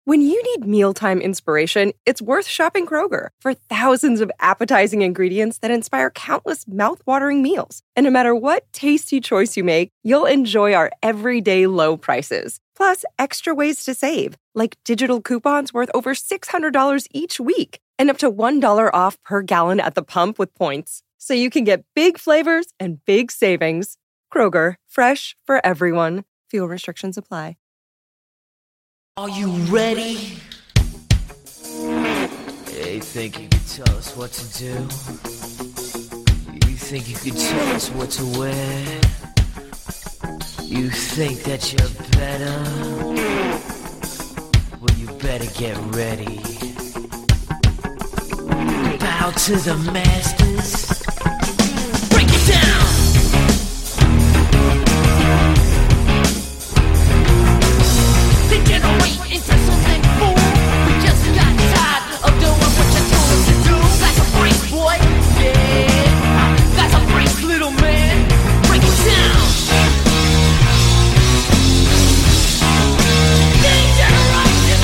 When you need mealtime inspiration, it's worth shopping Kroger for thousands of appetizing ingredients that inspire countless mouth-watering meals. And no matter what tasty choice you make, you'll enjoy our everyday low prices. Plus, extra ways to save, like digital coupons worth over $600 each week and up to $1 off per gallon at the pump with points. So you can get big flavors and big savings. Kroger, fresh for everyone. Fuel restrictions apply. Are you ready? You think you can tell us what to do? You think you can tell us what to wear? You think that you're better? Well, you better get ready. Bow to the masters. Break it down! Degenerate into something fool. We just got tired of doing what you told us to do. That's a break, boy. Yeah, that's a break, little man. Break it down. Degeneration.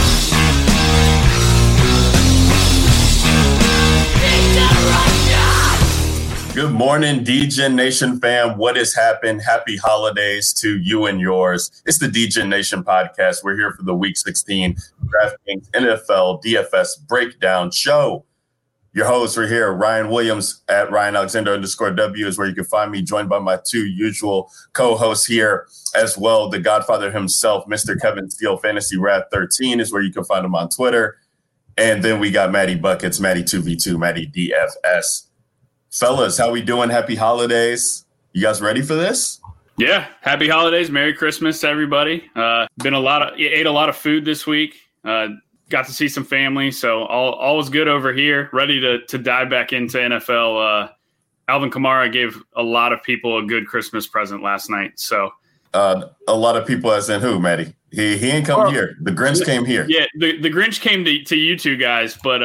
Degeneration. Good morning, DGen Nation fam. What has happened? Happy holidays to you and yours. It's the DGen Nation podcast. We're here for the Week 16 DraftKings NFL DFS breakdown show. Your hosts are here. Ryan Williams at Ryan Alexander _W is where you can find me, joined by my two usual co-hosts here as well. The Godfather himself, Mr. Kevin Steele, Fantasy Rat 13 is where you can find him on Twitter. And then we got Matty Buckets, Matty 2v2, Matty DFS. Fellas, how we doing? Happy holidays. You guys ready for this? Yeah. Happy holidays. Merry Christmas to everybody. Ate a lot of food this week. Got to see some family. So all was good over here. Ready to dive back into NFL. Alvin Kamara gave a lot of people a good Christmas present last night. So a lot of people, as in who, Matty? He ain't come here. The Grinch came here. Yeah, the Grinch came to you two guys, but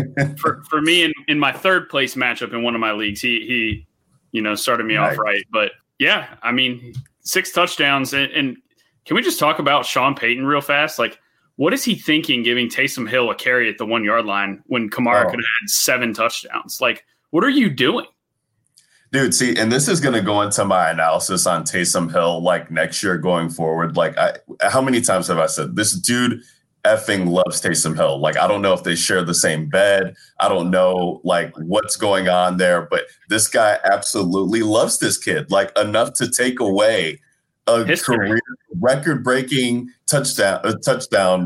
for me in my third place matchup in one of my leagues, he started me off right. But yeah, I mean, 6 touchdowns, and can we just talk about Sean Payton real fast? Like, what is he thinking giving Taysom Hill a carry at the 1 yard line when Kamara could have had 7 touchdowns? Like, what are you doing? Dude, see, and this is going to go into my analysis on Taysom Hill, like next year going forward. Like, how many times have I said this dude effing loves Taysom Hill? Like, I don't know if they share the same bed. I don't know, like, what's going on there. But this guy absolutely loves this kid, like, enough to take away a career record-breaking touchdown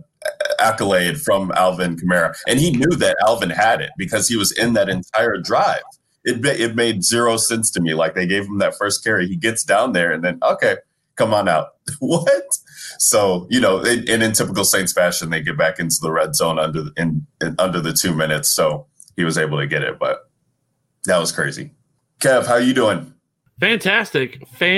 accolade from Alvin Kamara. And he knew that Alvin had it because he was in that entire drive. It made zero sense to me. Like, they gave him that first carry. He gets down there and then, okay, come on out. What? So, and in typical Saints fashion, they get back into the red zone under the 2 minutes. So he was able to get it, but that was crazy. Kev, how you doing? Fantastic.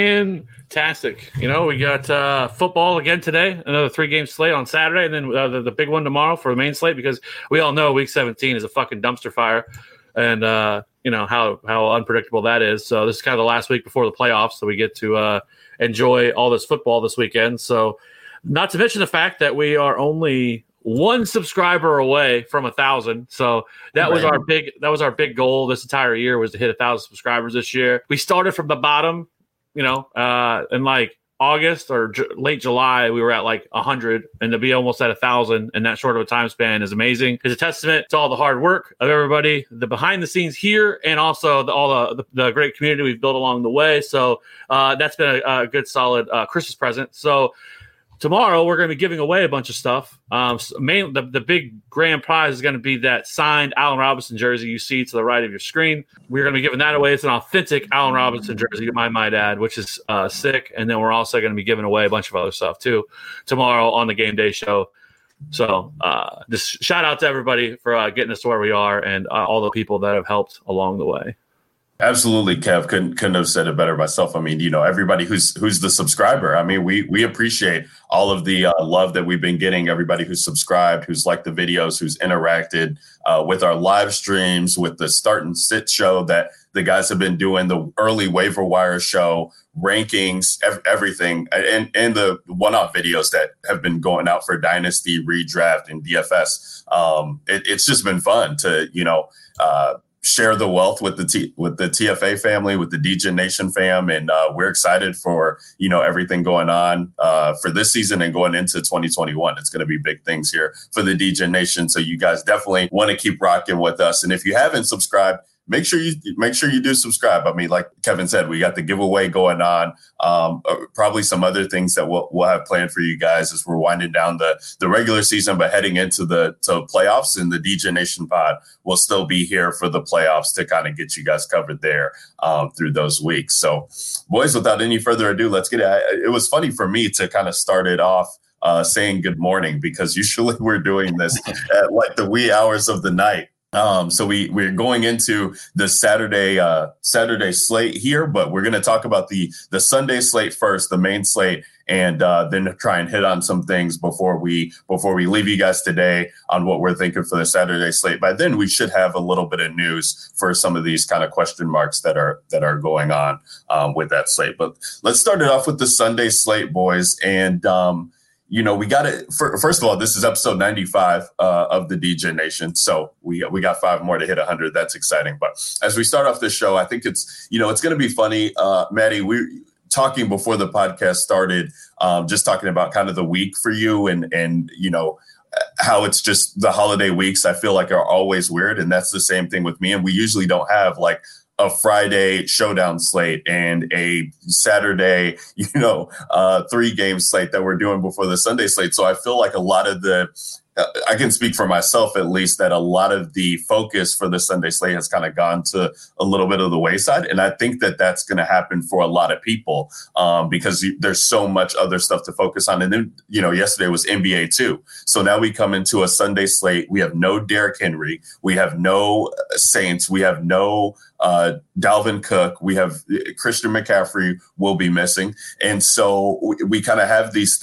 We got football again today, another 3-game slate on Saturday, and then the big one tomorrow for the main slate, because we all know Week 17 is a fucking dumpster fire. And, how unpredictable that is. So this is kind of the last week before the playoffs, so we get to enjoy all this football this weekend. So not to mention the fact that we are only 1 subscriber away from 1,000. So that was our big goal this entire year, was to hit 1,000 subscribers this year. We started from the bottom, in like August or late July, we were at like 100, and to be almost at 1,000 in that short of a time span is amazing. It's a testament to all the hard work of everybody, the behind the scenes here, and also all the great community we've built along the way. So that's been a good, solid Christmas present. So tomorrow we're going to be giving away a bunch of stuff. The big grand prize is going to be that signed Allen Robinson jersey you see to the right of your screen. We're going to be giving that away. It's an authentic Allen Robinson jersey, I might add, which is sick. And then we're also going to be giving away a bunch of other stuff too tomorrow on the game day show. So just shout out to everybody for getting us to where we are, and all the people that have helped along the way. Absolutely, Kev. Couldn't have said it better myself. I mean, everybody who's the subscriber. I mean, we appreciate all of the love that we've been getting. Everybody who's subscribed, who's liked the videos, who's interacted with our live streams, with the Start and Sit show that the guys have been doing, the early waiver wire show, rankings, everything, and the one-off videos that have been going out for Dynasty, Redraft, and DFS. It's just been fun to share the wealth with the TFA family, with the DJ Nation fam, and we're excited for everything going on for this season and going into 2021. It's going to be big things here for the DJ Nation, so you guys definitely want to keep rocking with us. And if you haven't subscribed, make sure you do subscribe. I mean, like Kevin said, we got the giveaway going on. Probably some other things that we'll have planned for you guys as we're winding down the regular season, but heading into the playoffs. And the DJ Nation pod will still be here for the playoffs to kind of get you guys covered there through those weeks. So, boys, without any further ado, let's get it. It was funny for me to kind of start it off saying good morning, because usually we're doing this at like the wee hours of the night. So we're going into the Saturday slate here, but we're going to talk about the Sunday slate first, the main slate, and then try and hit on some things before we leave you guys today on what we're thinking for the Saturday slate. By then, we should have a little bit of news for some of these kind of question marks that are going on with that slate. But let's start it off with the Sunday slate, boys, and we got it. First of all, this is episode 95 of the DJ Nation. So we got 5 more to hit 100. That's exciting. But as we start off this show, I think it's going to be funny. Maddie, we're talking before the podcast started, just talking about kind of the week for you and how it's just the holiday weeks, I feel like, are always weird. And that's the same thing with me. And we usually don't have like a Friday showdown slate and a Saturday, 3-game slate that we're doing before the Sunday slate. So I feel like a lot of I can speak for myself at least, that a lot of the focus for the Sunday slate has kind of gone to a little bit of the wayside. And I think that that's going to happen for a lot of people because there's so much other stuff to focus on. And then, yesterday was NBA too. So now we come into a Sunday slate. We have no Derrick Henry. We have no Saints. We have no Dalvin Cook. We have Christian McCaffrey will be missing. And so we kind of have these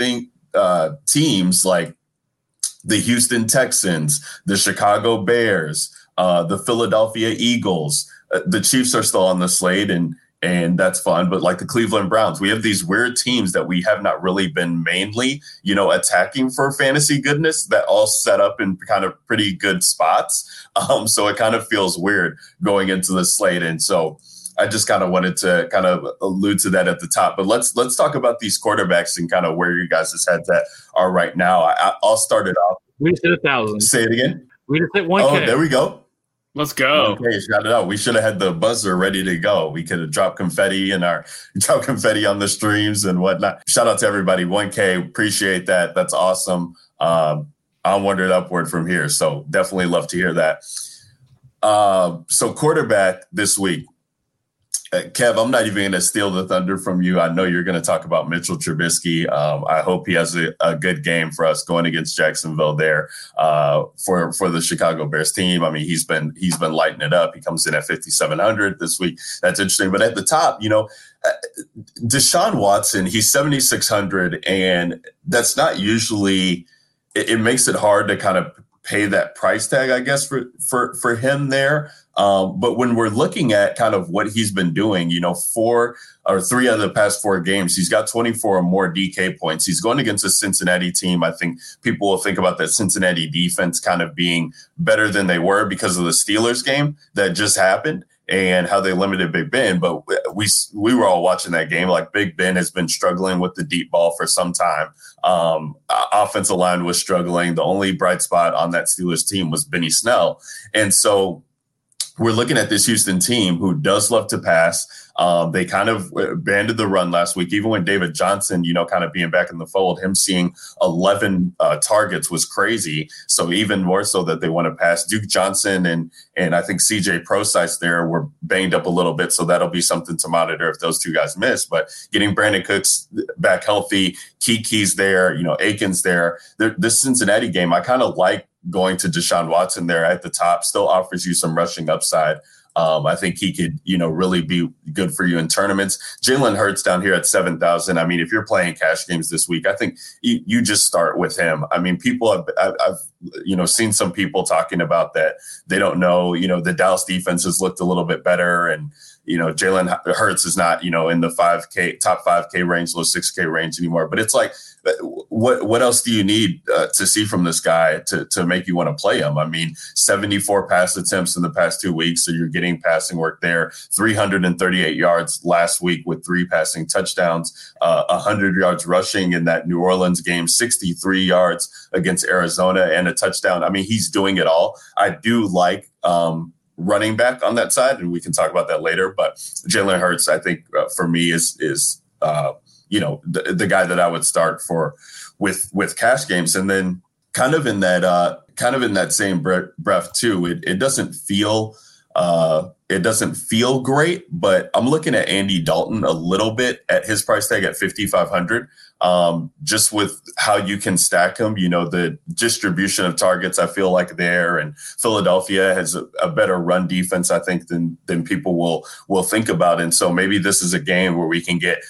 teams like the Houston Texans, the Chicago Bears, the Philadelphia Eagles. The Chiefs are still on the slate, and that's fun. But like the Cleveland Browns, we have these weird teams that we have not really been mainly, attacking for fantasy goodness, that all set up in kind of pretty good spots. So it kind of feels weird going into the slate. And so I just kind of wanted to kind of allude to that at the top. But let's talk about these quarterbacks and kind of where you guys' heads at are right now. I'll start it off. We just hit 1,000. Say it again. We just hit 1K. Oh, there we go. Let's go. Okay, shout it out. We should have had the buzzer ready to go. We could have dropped confetti on the streams and whatnot. Shout out to everybody. 1K. Appreciate that. That's awesome. Onward and upward from here. So definitely love to hear that. So quarterback this week. Kev, I'm not even going to steal the thunder from you. I know you're going to talk about Mitchell Trubisky. I hope he has a good game for us going against Jacksonville there for the Chicago Bears team. I mean, he's been lighting it up. He comes in at 5,700 this week. That's interesting. But at the top, Deshaun Watson, he's 7,600, and that's not usually. It makes it hard to kind of pay that price tag, I guess, for him there. But when we're looking at kind of what he's been doing, 3 of the past 4 games, he's got 24 or more DK points. He's going against a Cincinnati team. I think people will think about that Cincinnati defense kind of being better than they were because of the Steelers game that just happened and how they limited Big Ben. But we were all watching that game. Like, Big Ben has been struggling with the deep ball for some time. Offensive line was struggling. The only bright spot on that Steelers team was Benny Snell. And so we're looking at this Houston team who does love to pass. They kind of banded the run last week, even when David Johnson, kind of being back in the fold, him seeing 11 targets was crazy. So even more so that they want to pass. Duke Johnson and I think CJ Prosise there were banged up a little bit. So that'll be something to monitor if those two guys miss. But getting Brandon Cooks back healthy, Kiki's there, Aikens there. This Cincinnati game, I kind of like going to Deshaun Watson there at the top. Still offers you some rushing upside I think he could, really be good for you in tournaments. Jalen Hurts down here at 7,000. I mean, if you're playing cash games this week, I think you just start with him. I mean, I've seen some people talking about that. They don't know, the Dallas defense has looked a little bit better, and Jalen Hurts is not, in the top 5K range, low 6K range anymore. But it's like, what else do you need to see from this guy to make you want to play him? I mean, 74 pass attempts in the past 2 weeks, so you're getting passing work there. 338 yards last week with 3 passing touchdowns, 100 yards rushing in that New Orleans game, 63 yards against Arizona, and a touchdown. I mean, he's doing it all. I do like running back on that side, and we can talk about that later. But Jalen Hurts, I think, for me is the guy that I would start for with cash games. And then kind of in that same breath too, it doesn't feel great, but I'm looking at Andy Dalton a little bit at his price tag at 5,500. Just with how you can stack him, the distribution of targets, I feel like there, and Philadelphia has a better run defense, I think, than people will think about. And so maybe this is a game where we can get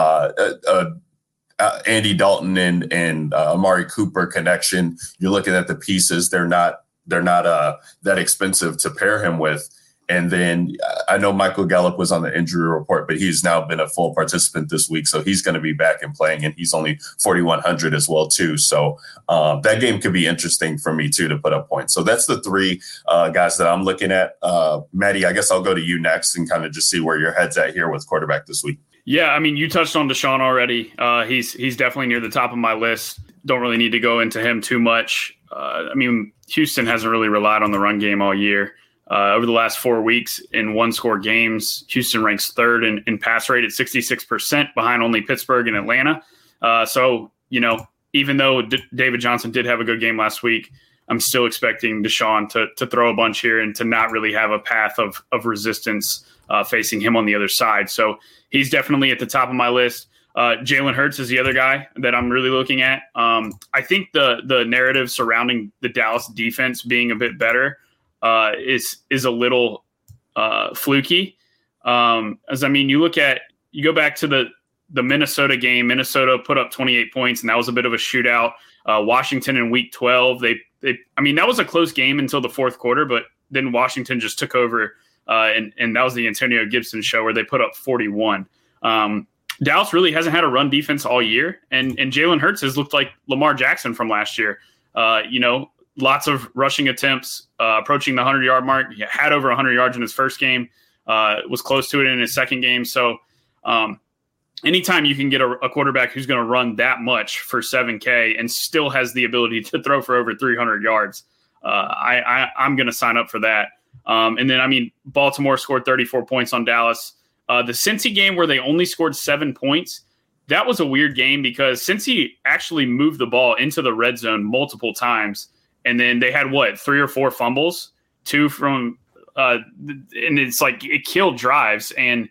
Andy Dalton and Amari Cooper connection. You're looking at the pieces; they're not that expensive to pair him with. And then I know Michael Gallup was on the injury report, but he's now been a full participant this week, so he's going to be back and playing, and he's only 4,100 as well too. So that game could be interesting for me too to put up points. So that's the 3 guys that I'm looking at. Maddie, I guess I'll go to you next and kind of just see where your head's at here with quarterback this week. Yeah, I mean, you touched on Deshaun already. He's definitely near the top of my list. Don't really need to go into him too much. I mean, Houston hasn't really relied on the run game all year. Over the last 4 weeks in one-score games, Houston ranks 3rd in pass rate at 66%, behind only Pittsburgh and Atlanta. So, even though David Johnson did have a good game last week, I'm still expecting Deshaun to throw a bunch here and to not really have a path of resistance facing him on the other side. So he's definitely at the top of my list. Jalen Hurts is the other guy that I'm really looking at. I think the narrative surrounding the Dallas defense being a bit better is a little fluky. You go back to the Minnesota game. Minnesota put up 28 points, and that was a bit of a shootout. Washington in week 12, that was a close game until the fourth quarter, but then Washington just took over, and that was the Antonio Gibson show where they put up 41. Dallas really hasn't had a run defense all year, and Jalen Hurts has looked like Lamar Jackson from last year. Lots of rushing attempts, approaching the 100-yard mark. He had over 100 yards in his first game, was close to it in his second game. So anytime you can get a quarterback who's going to run that much for 7K and still has the ability to throw for over 300 yards, I'm going to sign up for that. And then, Baltimore scored 34 points on Dallas. The Cincy game where they only scored 7 points, that was a weird game because Cincy actually moved the ball into the red zone multiple times. And then they had 3 or 4 fumbles, 2 from, and it's like it killed drives. And,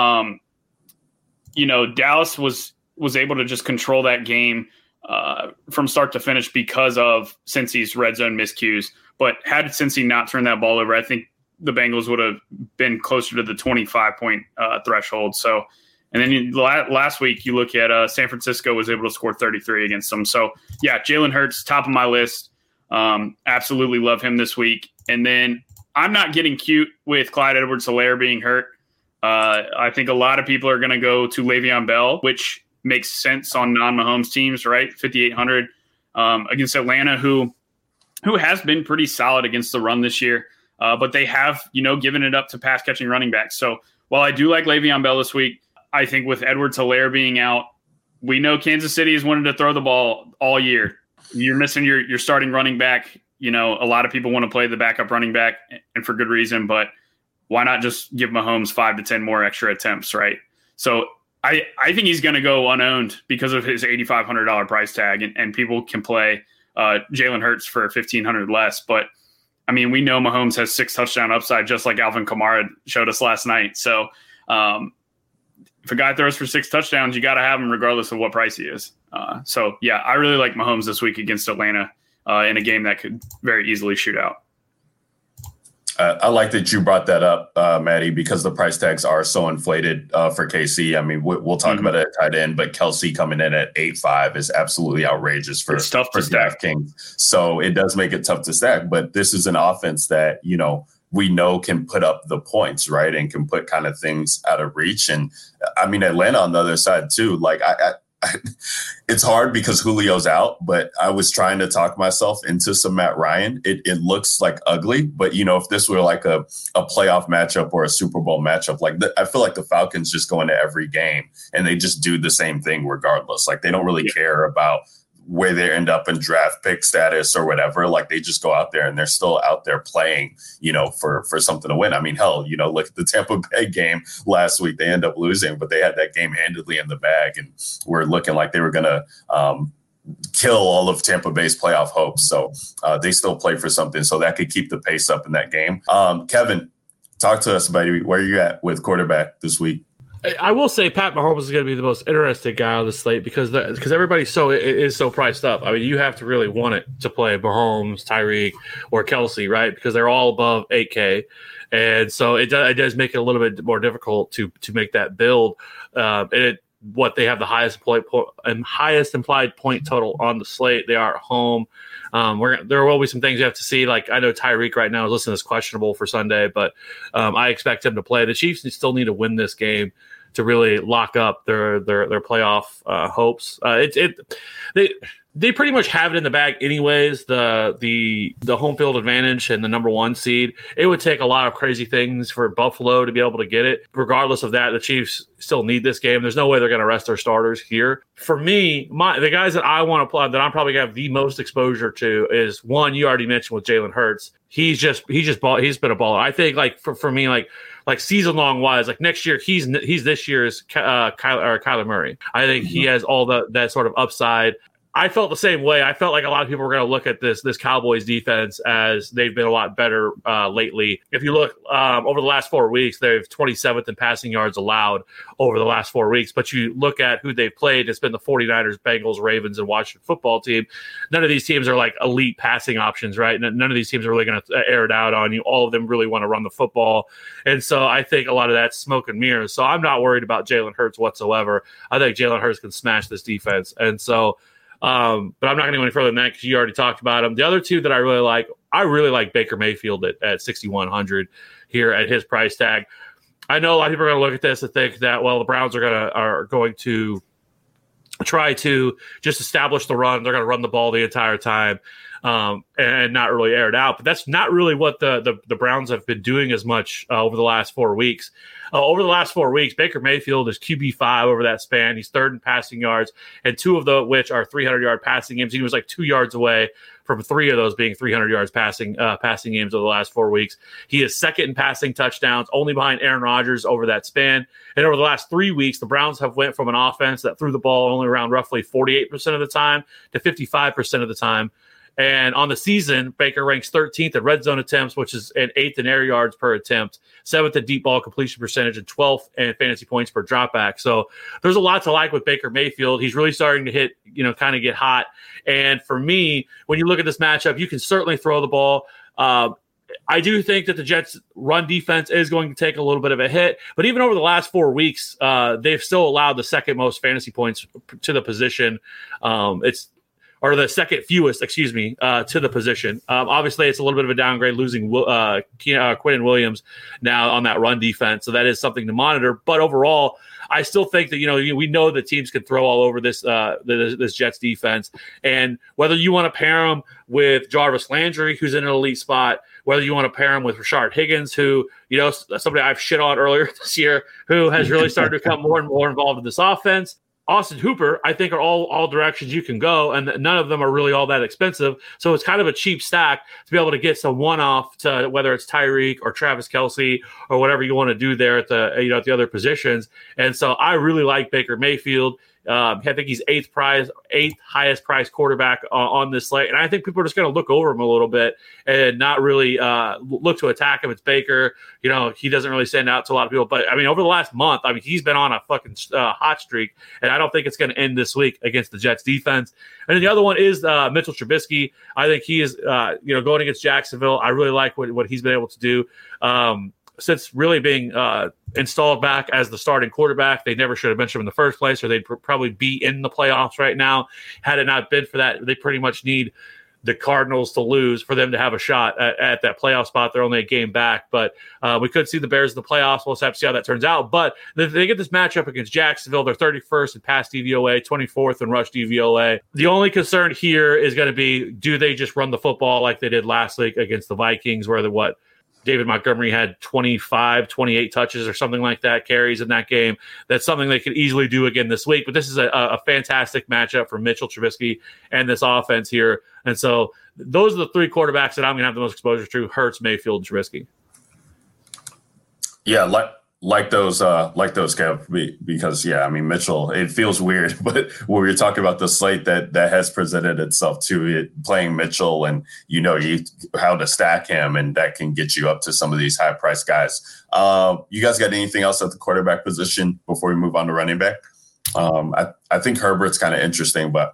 Dallas was able to just control that game from start to finish because of Cincy's red zone miscues. But had Cincy not turned that ball over, I think the Bengals would have been closer to the 25-point threshold. So, and then last week you look at San Francisco was able to score 33 against them. So, yeah, Jalen Hurts, top of my list. Absolutely love him this week. And then I'm not getting cute with Clyde Edwards-Helaire being hurt. I think a lot of people are going to go to Le'Veon Bell, which makes sense on non-Mahomes teams, right? 5,800 against Atlanta, who has been pretty solid against the run this year. But they have, given it up to pass-catching running backs. So while I do like Le'Veon Bell this week, I think with Edwards-Helaire being out, we know Kansas City has wanted to throw the ball all year. You're missing your starting running back. A lot of people want to play the backup running back, and for good reason, but why not just give Mahomes 5 to 10 more extra attempts, right? So I think he's going to go unowned because of his $8,500 price tag, and people can play Jalen Hurts for $1,500 less. But, we know Mahomes has 6 touchdown upside, just like Alvin Kamara showed us last night. So if a guy throws for 6 touchdowns, you got to have him regardless of what price he is. I really like Mahomes this week against Atlanta in a game that could very easily shoot out. I like that you brought that up, Maddie, because the price tags are so inflated for KC. I mean, we'll talk about it at tight end, but Kelsey coming in at 8.5 is absolutely outrageous for DraftKings. So it does make it tough to stack. But this is an offense that, we know can put up the points, right, and can put kind of things out of reach. And I mean, Atlanta on the other side too. Like it's hard because Julio's out, but I was trying to talk myself into some Matt Ryan. It looks like ugly, but if this were like a playoff matchup or a Super Bowl matchup, I feel like the Falcons just go into every game and they just do the same thing regardless. Like they don't really care about where they end up in draft pick status or whatever. Like they just go out there and they're still out there playing, for something to win. I mean, hell, look at the Tampa Bay game last week. They end up losing, but they had that game handedly in the bag and were looking like they were going to kill all of Tampa Bay's playoff hopes. So they still play for something. So that could keep the pace up in that game. Kevin, talk to us about where you're at with quarterback this week. I will say Pat Mahomes is going to be the most interesting guy on the slate because everybody's is so priced up. I mean, you have to really want it to play Mahomes, Tyreek, or Kelsey, right? Because they're all above 8K, and so it does make it a little bit more difficult to make that build. They have the highest implied point total on the slate. They are at home. There will be some things you have to see. Like I know Tyreek right now is listed as questionable for Sunday, but I expect him to play. The Chiefs still need to win this game to really lock up their playoff hopes. They pretty much have it in the bag anyways. The home field advantage and the number 1 seed. It would take a lot of crazy things for Buffalo to be able to get it. Regardless of that, the Chiefs still need this game. There's no way they're going to rest their starters here. For me, the guys that I want to play that I'm probably going to have the most exposure to is one you already mentioned with Jalen Hurts. He's been a baller. I think for me like season long wise, like next year he's this year's Kyler Murray. I think he has all that sort of upside. I felt the same way. I felt like a lot of people were going to look at this Cowboys defense as they've been a lot better lately. If you look over the last 4 weeks, they've 27th in passing yards allowed over the last 4 weeks. But you look at who they've played, it's been the 49ers, Bengals, Ravens, and Washington football team. None of these teams are like elite passing options, right? None of these teams are really going to air it out on you. All of them really want to run the football. And so I think a lot of that's smoke and mirrors. So I'm not worried about Jalen Hurts whatsoever. I think Jalen Hurts can smash this defense. And so but I'm not going to go any further than that because you already talked about him. The other two that I really like Baker Mayfield at 6,100 here at his price tag. I know a lot of people are going to look at this and think that, well, the Browns are going to try to just establish the run. They're going to run the ball the entire time and not really air it out. But that's not really what the Browns have been doing as much over the last 4 weeks. Over the last 4 weeks, Baker Mayfield is QB5 over that span. He's third in passing yards, and two of which are 300-yard passing games. He was like 2 yards away from three of those being 300 yards passing games over the last 4 weeks. He is second in passing touchdowns, only behind Aaron Rodgers over that span. And over the last 3 weeks, the Browns have went from an offense that threw the ball only around roughly 48% of the time to 55% of the time. And on the season, Baker ranks 13th in red zone attempts, which is an 8th in air yards per attempt, 7th in deep ball completion percentage, and 12th in fantasy points per dropback. So there's a lot to like with Baker Mayfield. He's really starting to hit, kind of get hot. And for me, when you look at this matchup, you can certainly throw the ball. I do think that the Jets' run defense is going to take a little bit of a hit. But even over the last 4 weeks, they've still allowed the second most fantasy points to the position. Or the second fewest, to the position. Obviously, it's a little bit of a downgrade losing Quinnen Williams now on that run defense. So that is something to monitor. But overall, I still think that, we know that teams can throw all over this Jets defense. And whether you want to pair them with Jarvis Landry, who's in an elite spot, whether you want to pair him with Rashard Higgins, who, somebody I've shit on earlier this year, who has really started to become more and more involved in this offense. Austin Hooper, I think, are all directions you can go, and none of them are really all that expensive. So it's kind of a cheap stack to be able to get some one-off to whether it's Tyreek or Travis Kelce or whatever you want to do there at the other positions. And so I really like Baker Mayfield. I think he's eighth highest priced quarterback on this slate. And I think people are just going to look over him a little bit and not really look to attack him. It's Baker. He doesn't really stand out to a lot of people. But, over the last month, he's been on a fucking hot streak. And I don't think it's going to end this week against the Jets defense. And then the other one is Mitchell Trubisky. I think he is, going against Jacksonville. I really like what he's been able to do. Since really being installed back as the starting quarterback, they never should have mentioned him in the first place, or they'd probably be in the playoffs right now. Had it not been for that, they pretty much need the Cardinals to lose for them to have a shot at that playoff spot. They're only a game back, but we could see the Bears in the playoffs. We'll have to see how that turns out. But they get this matchup against Jacksonville. They're 31st in pass DVOA, 24th in rush DVOA. The only concern here is going to be, do they just run the football like they did last week against the Vikings, where David Montgomery had 25, 28 touches or something like that, carries in that game. That's something they could easily do again this week. But this is a fantastic matchup for Mitchell Trubisky and this offense here. And so those are the three quarterbacks that I'm going to have the most exposure to: Hurts, Mayfield, and Trubisky. Yeah, like those, Kev, because Mitchell, it feels weird, but when we're talking about the slate that has presented itself to it, playing Mitchell, and how to stack him, and that can get you up to some of these high priced guys. You guys got anything else at the quarterback position before we move on to running back? I think Herbert's kind of interesting, but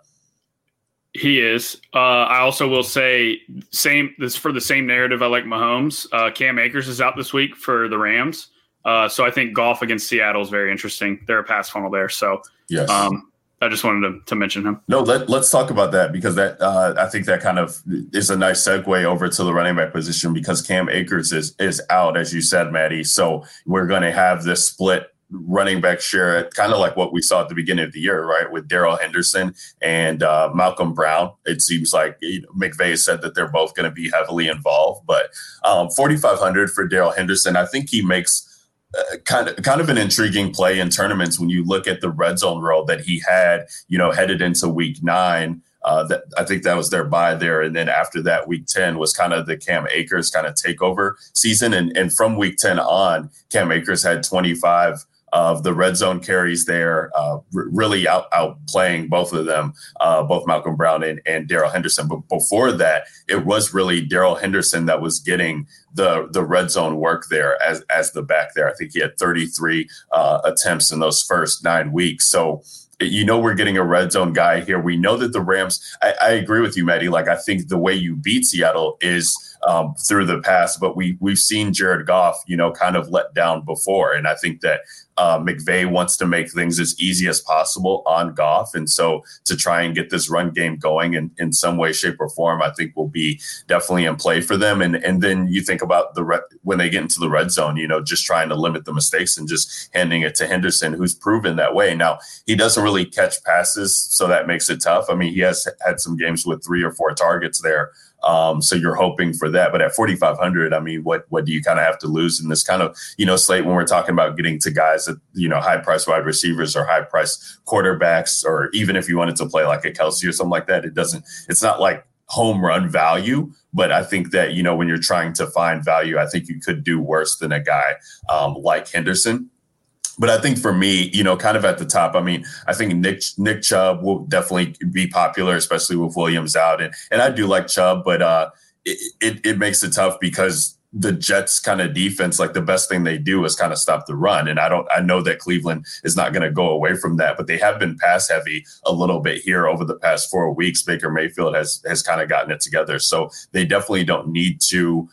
he is. I also will say this for the same narrative. I like Mahomes. Cam Akers is out this week for the Rams. So I think Goff against Seattle is very interesting. They're a pass funnel there. So yes. I just wanted to mention him. No, let's talk about that, because that I think that kind of is a nice segue over to the running back position, because Cam Akers is out, as you said, Maddie. So we're going to have this split running back share, kind of like what we saw at the beginning of the year, right, with Darrell Henderson and Malcolm Brown. It seems like McVay said that they're both going to be heavily involved, but 4,500 for Darrell Henderson, I think he makes kind of an intriguing play in tournaments when you look at the red zone role that he had, headed into week 9. That I think that was their bye there. And then after that, week 10 was kind of the Cam Akers kind of takeover season. And from week 10 on, Cam Akers had 25 of the red zone carries there, really outplaying both of them, both Malcolm Brown and Darrell Henderson. But before that, it was really Darrell Henderson that was getting the red zone work there as the back there. I think he had 33 attempts in those first 9 weeks. So we're getting a red zone guy here. We know that the Rams, I agree with you, Maddie. Like, I think the way you beat Seattle is through the pass, but we've seen Jared Goff, kind of let down before. And I think that McVay wants to make things as easy as possible on Goff. And so to try and get this run game going in some way, shape, or form, I think will be definitely in play for them. And then you think about when they get into the red zone, just trying to limit the mistakes and just handing it to Henderson, who's proven that way. Now, he doesn't really catch passes, so that makes it tough. I mean, he has had some games with 3 or 4 targets there. So you're hoping for that. But at 4,500, I mean, what do you kind of have to lose in this kind of, slate when we're talking about getting to guys that, high price wide receivers or high price quarterbacks, or even if you wanted to play like a Kelsey or something like that, it's not like home run value. But I think that, when you're trying to find value, I think you could do worse than a guy like Henderson. But I think for me, kind of at the top, I mean, I think Nick Chubb will definitely be popular, especially with Williams out. And I do like Chubb, but it makes it tough because the Jets kind of defense, like the best thing they do is kind of stop the run. And I know that Cleveland is not going to go away from that, but they have been pass heavy a little bit here over the past 4 weeks. Baker Mayfield has kind of gotten it together. So they definitely don't need to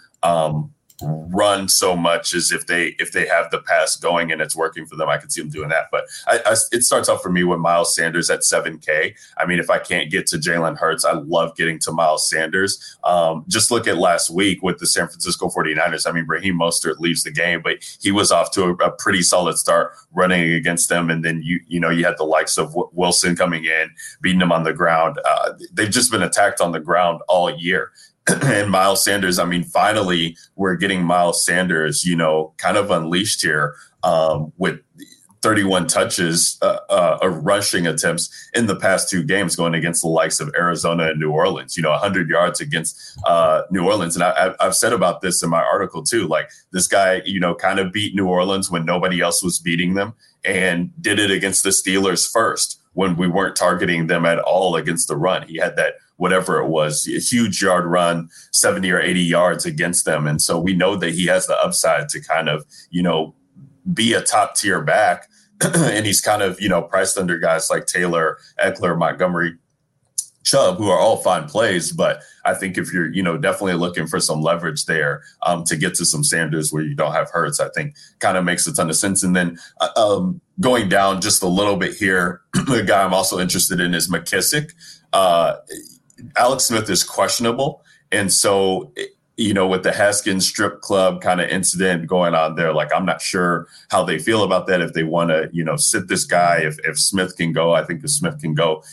run so much as if they have the pass going and it's working for them. I can see them doing that. But it starts off for me with Miles Sanders at $7K. I mean, if I can't get to Jalen Hurts, I love getting to Miles Sanders. Just look at last week with the San Francisco 49ers. I mean, Raheem Mostert leaves the game, but he was off to a pretty solid start running against them. And then you had the likes of Wilson coming in, beating them on the ground. They've just been attacked on the ground all year. And Miles Sanders, I mean, finally, we're getting Miles Sanders, kind of unleashed here with 31 touches of rushing attempts in the past 2 games going against the likes of Arizona and New Orleans, 100 yards against New Orleans. And I've said about this in my article, too, like this guy, kind of beat New Orleans when nobody else was beating them and did it against the Steelers first. when we weren't targeting them at all against the run. He had that, whatever it was, a huge yard run, 70 or 80 yards against them. And so we know that he has the upside to kind of, be a top tier back. And he's kind of, priced under guys like Taylor, Eckler, Montgomery, Chubb, who are all fine plays. But I think if you're, definitely looking for some leverage there to get to some Sanders where you don't have Hurts, I think kind of makes a ton of sense. And then going down just a little bit here, the guy I'm also interested in is McKissick. Alex Smith is questionable. And so, with the Haskins strip club kind of incident going on there, like, I'm not sure how they feel about that. If they want to, sit this guy, if Smith can go, I think if Smith can go,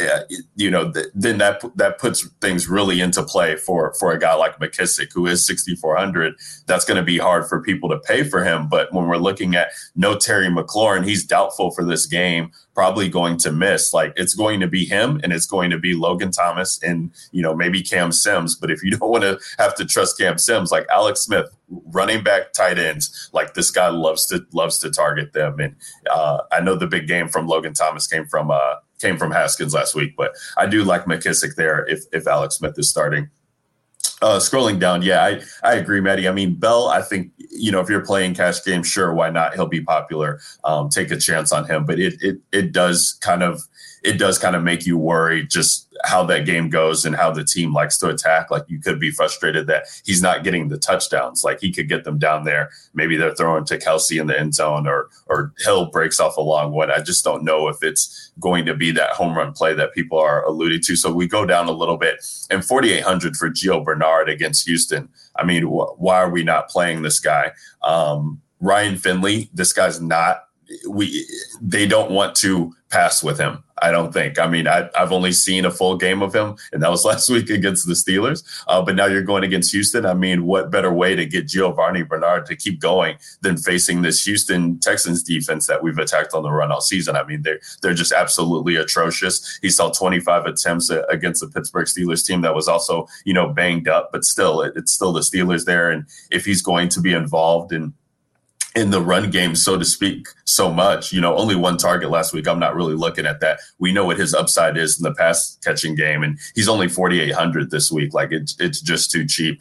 then that puts things really into play for a guy like McKissick, who is 6,400. That's going to be hard for people to pay for him. But when we're looking at no Terry McLaurin, he's doubtful for this game, probably going to miss. Like, it's going to be him, and it's going to be Logan Thomas and, maybe Cam Sims. But if you don't want to have to trust Cam Sims, like Alex Smith, running back, tight ends, like, this guy loves to target them. And I know the big game from Logan Thomas came from Haskins last week, but I do like McKissick there if Alex Smith is starting. Scrolling down, I agree, Maddie. I mean, Bell, I think, if you're playing cash games, sure, why not? He'll be popular. Take a chance on him, but it does kind of make you worry just how that game goes and how the team likes to attack. Like, you could be frustrated that he's not getting the touchdowns. Like, he could get them down there. Maybe they're throwing to Kelsey in the end zone, or Hill breaks off a long one. I just don't know if it's going to be that home run play that people are alluding to. So we go down a little bit, and 4,800 for Gio Bernard against Houston. I mean, why are we not playing this guy? Ryan Finley, this guy's not. They don't want to pass with him, I don't think. I mean, I've only seen a full game of him, and that was last week against the Steelers. But now you're going against Houston. I mean, what better way to get Giovanni Bernard to keep going than facing this Houston Texans defense that we've attacked on the run all season? I mean, they're just absolutely atrocious. He saw 25 attempts against the Pittsburgh Steelers team that was also, banged up, but still, it's still the Steelers there. And if he's going to be involved in the run game, so to speak, so much, only one target last week. I'm not really looking at that. We know what his upside is in the pass catching game, and he's only 4,800 this week. Like, it's just too cheap.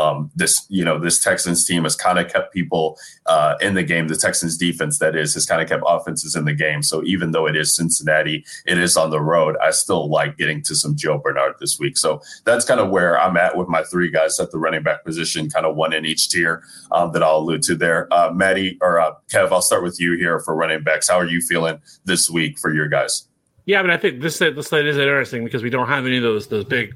This Texans team has kind of kept people in the game. The Texans defense, that is, has kind of kept offenses in the game. So even though it is Cincinnati, it is on the road, I still like getting to some Gio Bernard this week. So that's kind of where I'm at with my three guys at the running back position, kind of one in each tier that I'll allude to there. Maddie or Kev, I'll start with you here for running backs. How are you feeling this week for your guys? Yeah, I mean, I think this slate is interesting because we don't have any of those big,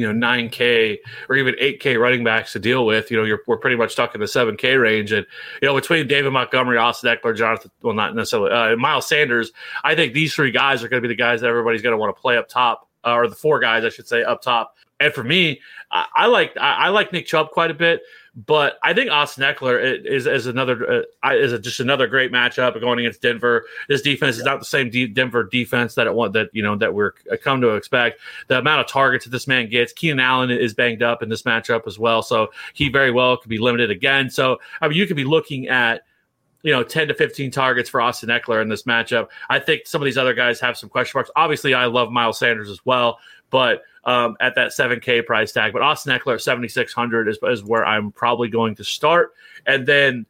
9K or even 8K running backs to deal with. We're pretty much stuck in the 7K range, and between David Montgomery, Austin Eckler, Jonathan, well, not necessarily Miles Sanders, I think these three guys are going to be the guys that everybody's going to want to play up top, or the four guys, I should say, up top. And for me, I like Nick Chubb quite a bit. But I think Austin Eckler is just another great matchup going against Denver. This defense is not the same Denver defense that we're come to expect. The amount of targets that this man gets, Keenan Allen is banged up in this matchup as well, so he very well could be limited again. So I mean, you could be looking at 10 to 15 targets for Austin Eckler in this matchup. I think some of these other guys have some question marks. Obviously, I love Miles Sanders as well, but at that 7K price tag. But Austin Eckler at 7,600 is where I'm probably going to start. And then,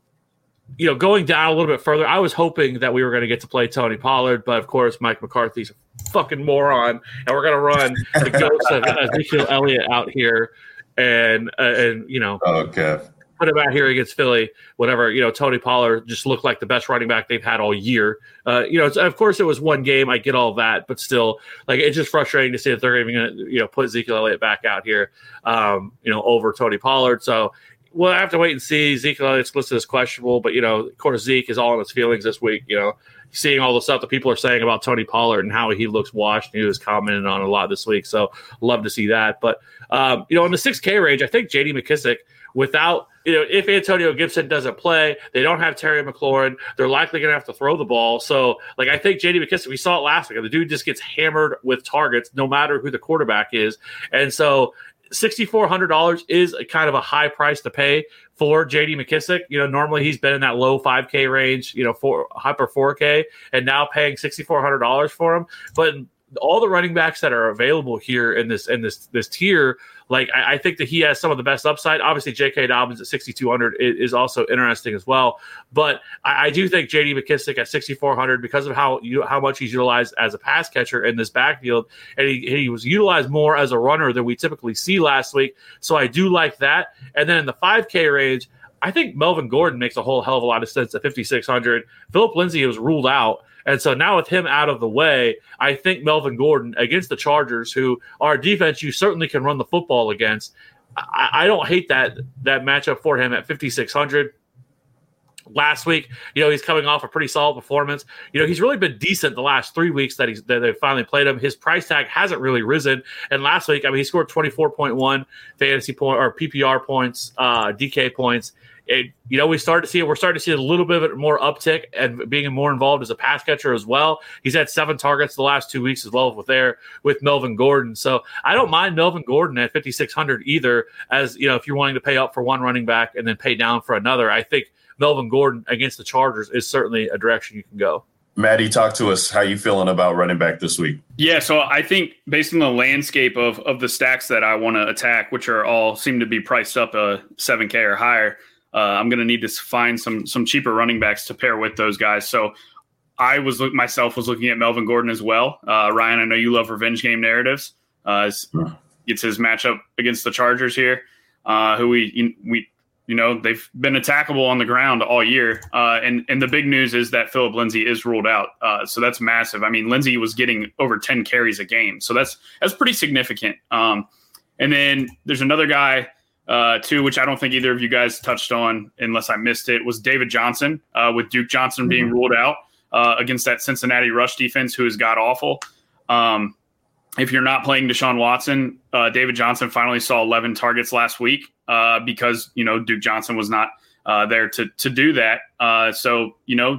going down a little bit further, I was hoping that we were going to get to play Tony Pollard, but of course, Mike McCarthy's a fucking moron, and we're going to run the ghost of Ezekiel Elliott out here and okay. Put him out here against Philly, whatever. Tony Pollard just looked like the best running back they've had all year. Of course, it was one game. I get all that, but still, like, it's just frustrating to see that they're even going to, put Ezekiel Elliott back out here, over Tony Pollard. So we'll have to wait and see. Ezekiel Elliott's listed as questionable, but of course, Zeke is all in his feelings this week. Seeing all the stuff that people are saying about Tony Pollard and how he looks washed, he was commenting on a lot this week. So love to see that. But in the 6K range, I think J.D. McKissick, without, if Antonio Gibson doesn't play, they don't have Terry McLaurin, they're likely going to have to throw the ball. So, I think J.D. McKissick, we saw it last week. The dude just gets hammered with targets no matter who the quarterback is. And so $6,400 is a kind of a high price to pay for J.D. McKissic. Normally he's been in that low 5K range, upper 4K, and now paying $6,400 for him. But all the running backs that are available here in this tier, like I think that he has some of the best upside. Obviously, J.K. Dobbins at 6,200 is also interesting as well. But I do think J.D. McKissic at 6,400, because of how much he's utilized as a pass catcher in this backfield, and he was utilized more as a runner than we typically see last week. So I do like that. And then in the 5K range, I think Melvin Gordon makes a whole hell of a lot of sense at 5,600. Philip Lindsay was ruled out. And so now with him out of the way, I think Melvin Gordon against the Chargers, who are a defense you certainly can run the football against, I don't hate that matchup for him at 5,600. Last week, he's coming off a pretty solid performance. He's really been decent the last 3 weeks that they finally played him. His price tag hasn't really risen. And last week, he scored 24.1 fantasy point or PPR points, DK points. We're starting to see a little bit of more uptick and being more involved as a pass catcher as well. He's had 7 targets the last 2 weeks as well with Melvin Gordon. So I don't mind Melvin Gordon at 5,600 either, as if you're wanting to pay up for one running back and then pay down for another. I think Melvin Gordon against the Chargers is certainly a direction you can go. Maddie, talk to us. How you feeling about running back this week? Yeah, so I think based on the landscape of the stacks that I want to attack, which are all seem to be priced up 7K or higher, I'm going to need to find some cheaper running backs to pair with those guys. So I was looking at Melvin Gordon as well. Ryan, I know you love revenge game narratives. It's his matchup against the Chargers here, who they've been attackable on the ground all year. And the big news is that Philip Lindsay is ruled out. So that's massive. Lindsay was getting over 10 carries a game. So that's pretty significant. And then there's another guy too, which I don't think either of you guys touched on unless I missed it, was David Johnson, with Duke Johnson being ruled out against that Cincinnati rush defense, who is god-awful. If you're not playing Deshaun Watson, David Johnson finally saw 11 targets last week because, Duke Johnson was not there to do that. So,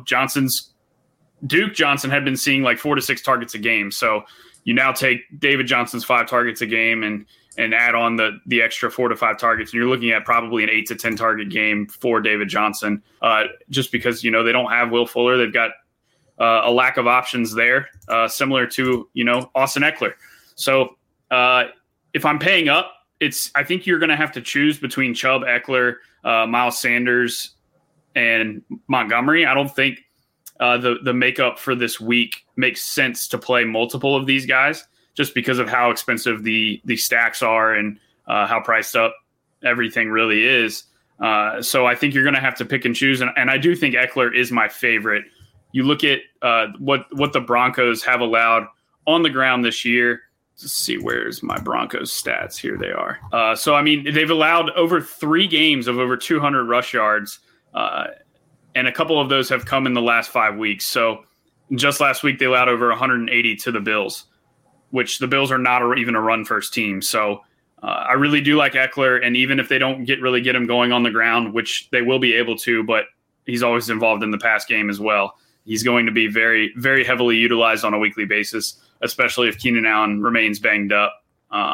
Duke Johnson had been seeing like 4 to 6 targets a game. So you now take David Johnson's 5 targets a game and add on the extra 4 to 5 targets. And you're looking at probably an 8 to 10 target game for David Johnson, just because, they don't have Will Fuller. They've got a lack of options there, similar to, Austin Eckler. So if I'm paying up, I think you're going to have to choose between Chubb, Eckler, Miles Sanders, and Montgomery. I don't think the makeup for this week makes sense to play multiple of these guys, just because of how expensive the stacks are and how priced up everything really is. So I think you're going to have to pick and choose. And I do think Eckler is my favorite. You look at what the Broncos have allowed on the ground this year. Let's see, where's my Broncos stats? Here they are. They've allowed over 3 games of over 200 rush yards, and a couple of those have come in the last 5 weeks. So just last week, they allowed over 180 to the Bills, which the Bills are not even a run-first team. So I really do like Eckler, and even if they don't get him going on the ground, which they will be able to, but he's always involved in the pass game as well. He's going to be very, very heavily utilized on a weekly basis, especially if Keenan Allen remains banged up.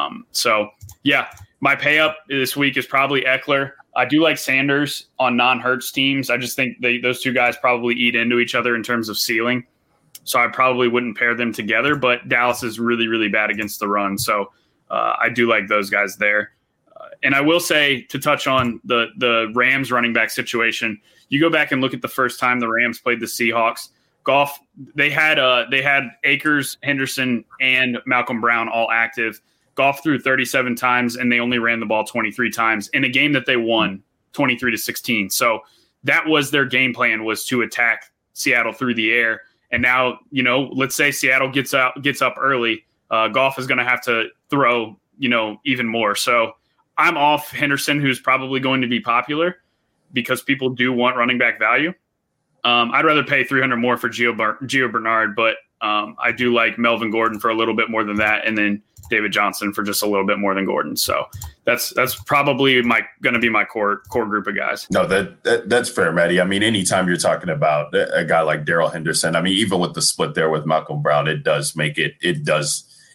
My pay up this week is probably Eckler. I do like Sanders on non-Hurts teams. I just think those two guys probably eat into each other in terms of ceiling. So I probably wouldn't pair them together, but Dallas is really, really bad against the run. So I do like those guys there. And I will say, to touch on the Rams running back situation, you go back and look at the first time the Rams played the Seahawks. Goff, they had Akers, Henderson, and Malcolm Brown all active. Goff threw 37 times, and they only ran the ball 23 times in a game that they won 23-16. So that was their game plan, was to attack Seattle through the air. And now, let's say Seattle gets up early. Goff is going to have to throw, even more. So I'm off Henderson, who's probably going to be popular because people do want running back value. I'd rather pay $300 more for Gio Bernard, but I do like Melvin Gordon for a little bit more than that, and then David Johnson for just a little bit more than Gordon. So that's probably going to be my core group of guys. No, that's fair, Maddie. Anytime you're talking about a guy like Darrell Henderson, even with the split there with Malcolm Brown, it does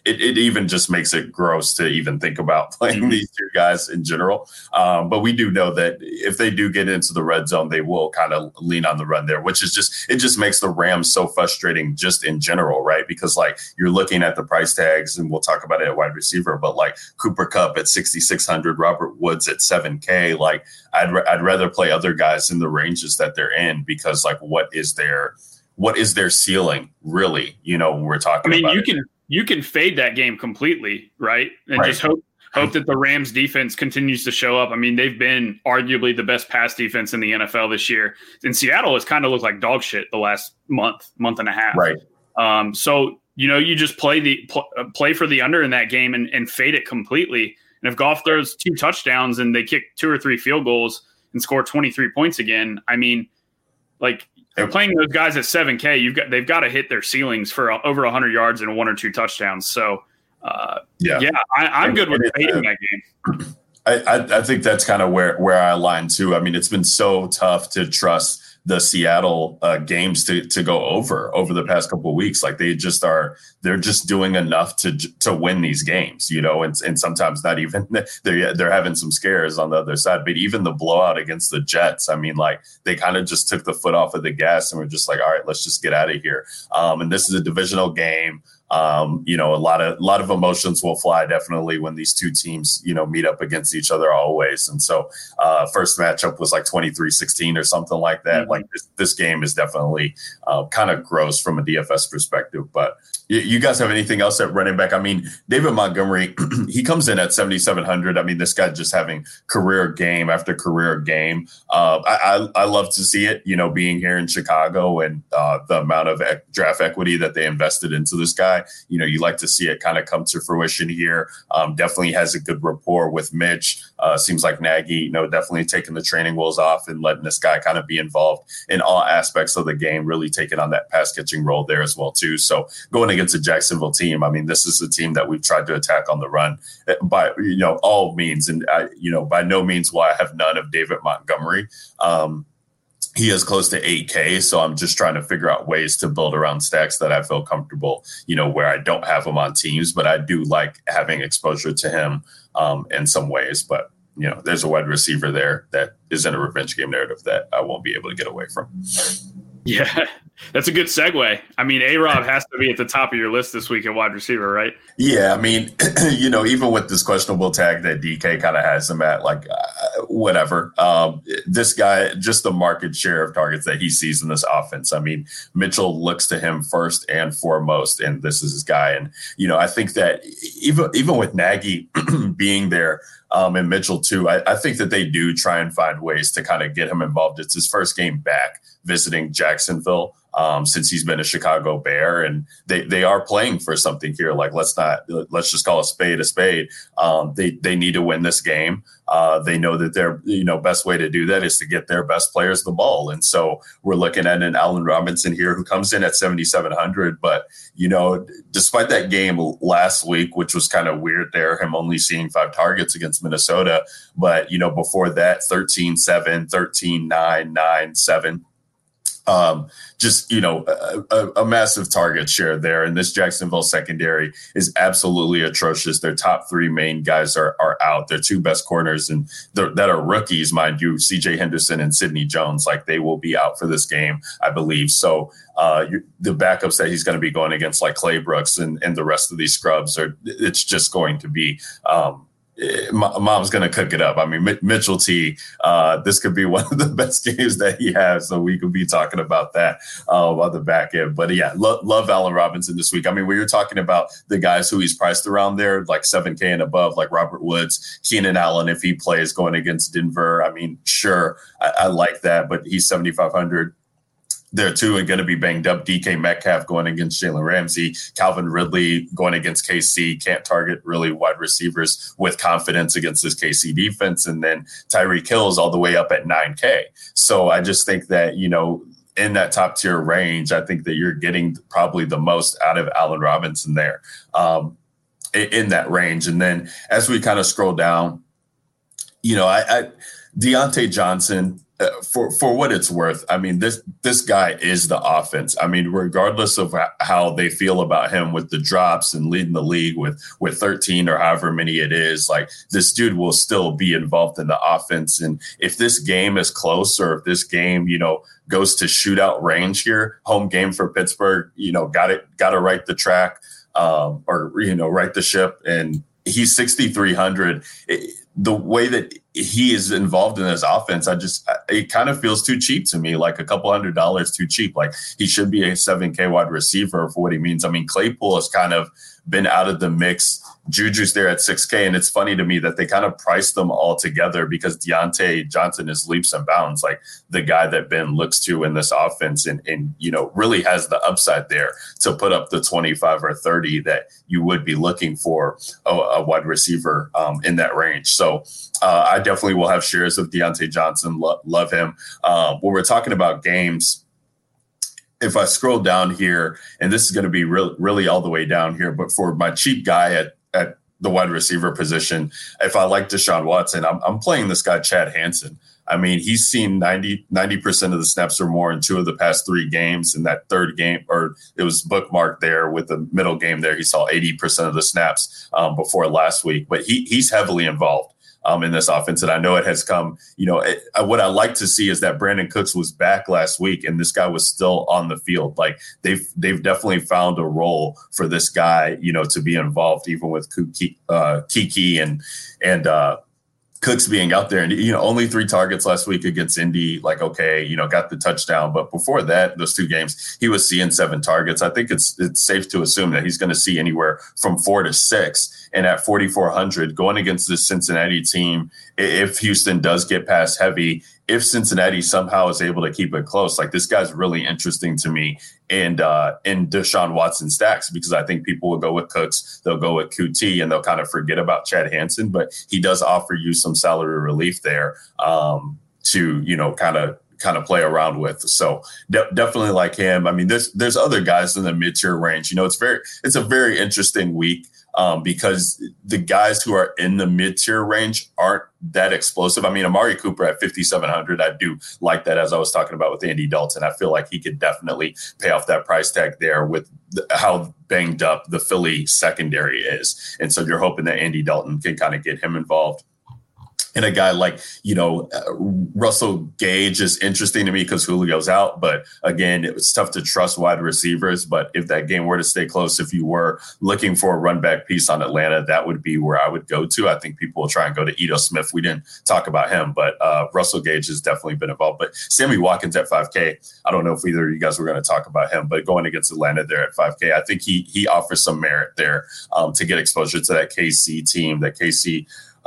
it even just makes it gross to even think about playing these two guys in general. But we do know that if they do get into the red zone, they will kind of lean on the run there, which is it just makes the Rams so frustrating just in general, right? Because like you're looking at the price tags, and we'll talk about it at wide receiver, but like Cooper Kupp at 6,600, Robert Woods at 7K, like I'd rather play other guys in the ranges that they're in, because like what is their ceiling really, when we're talking about you can fade that game completely, right? And just hope that the Rams defense continues to show up. I mean, they've been arguably the best pass defense in the NFL this year. And Seattle has kind of looked like dog shit the last month and a half. Right. So, you just play for the under in that game and fade it completely. And if Goff throws 2 touchdowns and they kick 2 or 3 field goals and score 23 points again, I mean, like, playing those guys at 7K, they've got to hit their ceilings for over 100 yards and 1 or 2 touchdowns. So, I'm good with fading that game. I think that's kind of where I align too. I mean, it's been so tough to trust the Seattle games to go over the past couple of weeks. Like they're just doing enough to win these games, and sometimes not even they're having some scares on the other side. But even the blowout against the Jets, I mean, like they kind of just took the foot off of the gas and were just like, all right, let's just get out of here. And this is a divisional game. A lot of emotions will fly definitely when these two teams, meet up against each other always. And so first matchup was like 23-16 or something like that. Mm-hmm. Like this game is definitely kind of gross from a DFS perspective. But you guys have anything else at running back? I mean, David Montgomery, he comes in at 7,700. I mean, this guy just having career game after career game. I love to see it, being here in Chicago and the amount of draft equity that they invested into this guy. You like to see it kind of come to fruition here. Definitely has a good rapport with Mitch. Seems like Nagy, definitely taking the training wheels off and letting this guy kind of be involved in all aspects of the game, really taking on that pass catching role there as well too. So going against a Jacksonville team, I mean, this is a team that we've tried to attack on the run by, all means. And, by no means will I have none of David Montgomery. He is close to 8K, so I'm just trying to figure out ways to build around stacks that I feel comfortable, where I don't have him on teams, but I do like having exposure to him in some ways. But, there's a wide receiver there that is in a revenge game narrative that I won't be able to get away from. Yeah, that's a good segue. I mean, A-Rob has to be at the top of your list this week at wide receiver, right? Yeah, I mean, even with this questionable tag that DK kind of has him at, like, whatever. This guy, just the market share of targets that he sees in this offense. I mean, Mitchell looks to him first and foremost, and this is his guy. And, I think that even with Nagy being there, and Mitchell too, I think that they do try and find ways to kind of get him involved. It's his first game back visiting Jacksonville since he's been a Chicago Bear, and they are playing for something here. Like let's just call a spade a spade. They need to win this game. They know that their best way to do that is to get their best players the ball, and so we're looking at an Allen Robinson here who comes in at 7,700. But despite that game last week, which was kind of weird there, him only seeing 5 targets against Minnesota, but before that 13-7, 13-9, 9-7. A massive target share there. And this Jacksonville secondary is absolutely atrocious. Their top 3 main guys are out. Their 2 best corners and that are rookies, mind you, CJ Henderson and Sidney Jones, like they will be out for this game, I believe. So the backups that he's going to be going against, like Clay Brooks and the rest of these scrubs, it's just going to be Mom's going to cook it up. I mean, Mitchell T, this could be one of the best games that he has, so we could be talking about that on the back end. But yeah, love Allen Robinson this week. I mean, when you're talking about the guys who he's priced around there, like 7K and above, like Robert Woods, Keenan Allen, if he plays going against Denver, I mean, sure, I like that, but he's 7,500. There too are going to be banged up. DK Metcalf going against Jalen Ramsey, Calvin Ridley going against KC, can't target really wide receivers with confidence against this KC defense. And then Tyreek Hill's all the way up at 9K. So I just think that, in that top tier range, I think that you're getting probably the most out of Allen Robinson there in that range. And then as we kind of scroll down, Deontay Johnson, for what it's worth, I mean, this guy is the offense. I mean, regardless of how they feel about him with the drops and leading the league with 13 or however many it is, like this dude will still be involved in the offense. And if this game is close, or if this game, goes to shootout range here, home game for Pittsburgh, got to right the track, or right the ship. And he's 6,300. The way that he is involved in this offense, it kind of feels too cheap to me, like a couple $100 too cheap. Like he should be a 7K wide receiver for what he means. I mean, Claypool has kind of been out of the mix. Juju's there at 6K. And it's funny to me that they kind of priced them all together because Deontay Johnson is leaps and bounds, like the guy that Ben looks to in this offense and really has the upside there to put up the 25 or 30 that you would be looking for a wide receiver in that range. So I definitely will have shares of Deontay Johnson. Love him. When we're talking about games, if I scroll down here, and this is going to be really all the way down here, but for my cheap guy at the wide receiver position, if I like Deshaun Watson, I'm playing this guy, Chad Hansen. I mean, he's seen 90% of the snaps or more in 2 of the past 3 games. In that third game, or it was bookmarked there with the middle game there, he saw 80% of the snaps before last week. But he's heavily involved in this offense. And I know it has come, what I like to see is that Brandon Cooks was back last week and this guy was still on the field. Like they've definitely found a role for this guy, to be involved, even with Kiki and Cooks being out there. And, only 3 targets last week against Indy, like, okay, got the touchdown. But before that, those 2 games, he was seeing 7 targets. I think it's safe to assume that he's going to see anywhere from 4 to 6. And at 4,400, going against this Cincinnati team, if Houston does get pass heavy, if Cincinnati somehow is able to keep it close, like this guy's really interesting to me in Deshaun Watson stacks, because I think people will go with Cooks, they'll go with QT, and they'll kind of forget about Chad Hansen. But he does offer you some salary relief there to, kind of play around with. So definitely like him. I mean, there's other guys in the mid-tier range. It's a very interesting week. Because the guys who are in the mid-tier range aren't that explosive. I mean, Amari Cooper at 5,700, I do like that, as I was talking about with Andy Dalton. I feel like he could definitely pay off that price tag there with how banged up the Philly secondary is. And so you're hoping that Andy Dalton can kind of get him involved. And a guy like, Russell Gage is interesting to me because Julio's out. But again, it was tough to trust wide receivers. But if that game were to stay close, if you were looking for a run back piece on Atlanta, that would be where I would go to. I think people will try and go to Ito Smith. We didn't talk about him, but Russell Gage has definitely been involved. But Sammy Watkins at 5K, I don't know if either of you guys were going to talk about him, but going against Atlanta there at 5K, I think he offers some merit there to get exposure to that KC team, that KC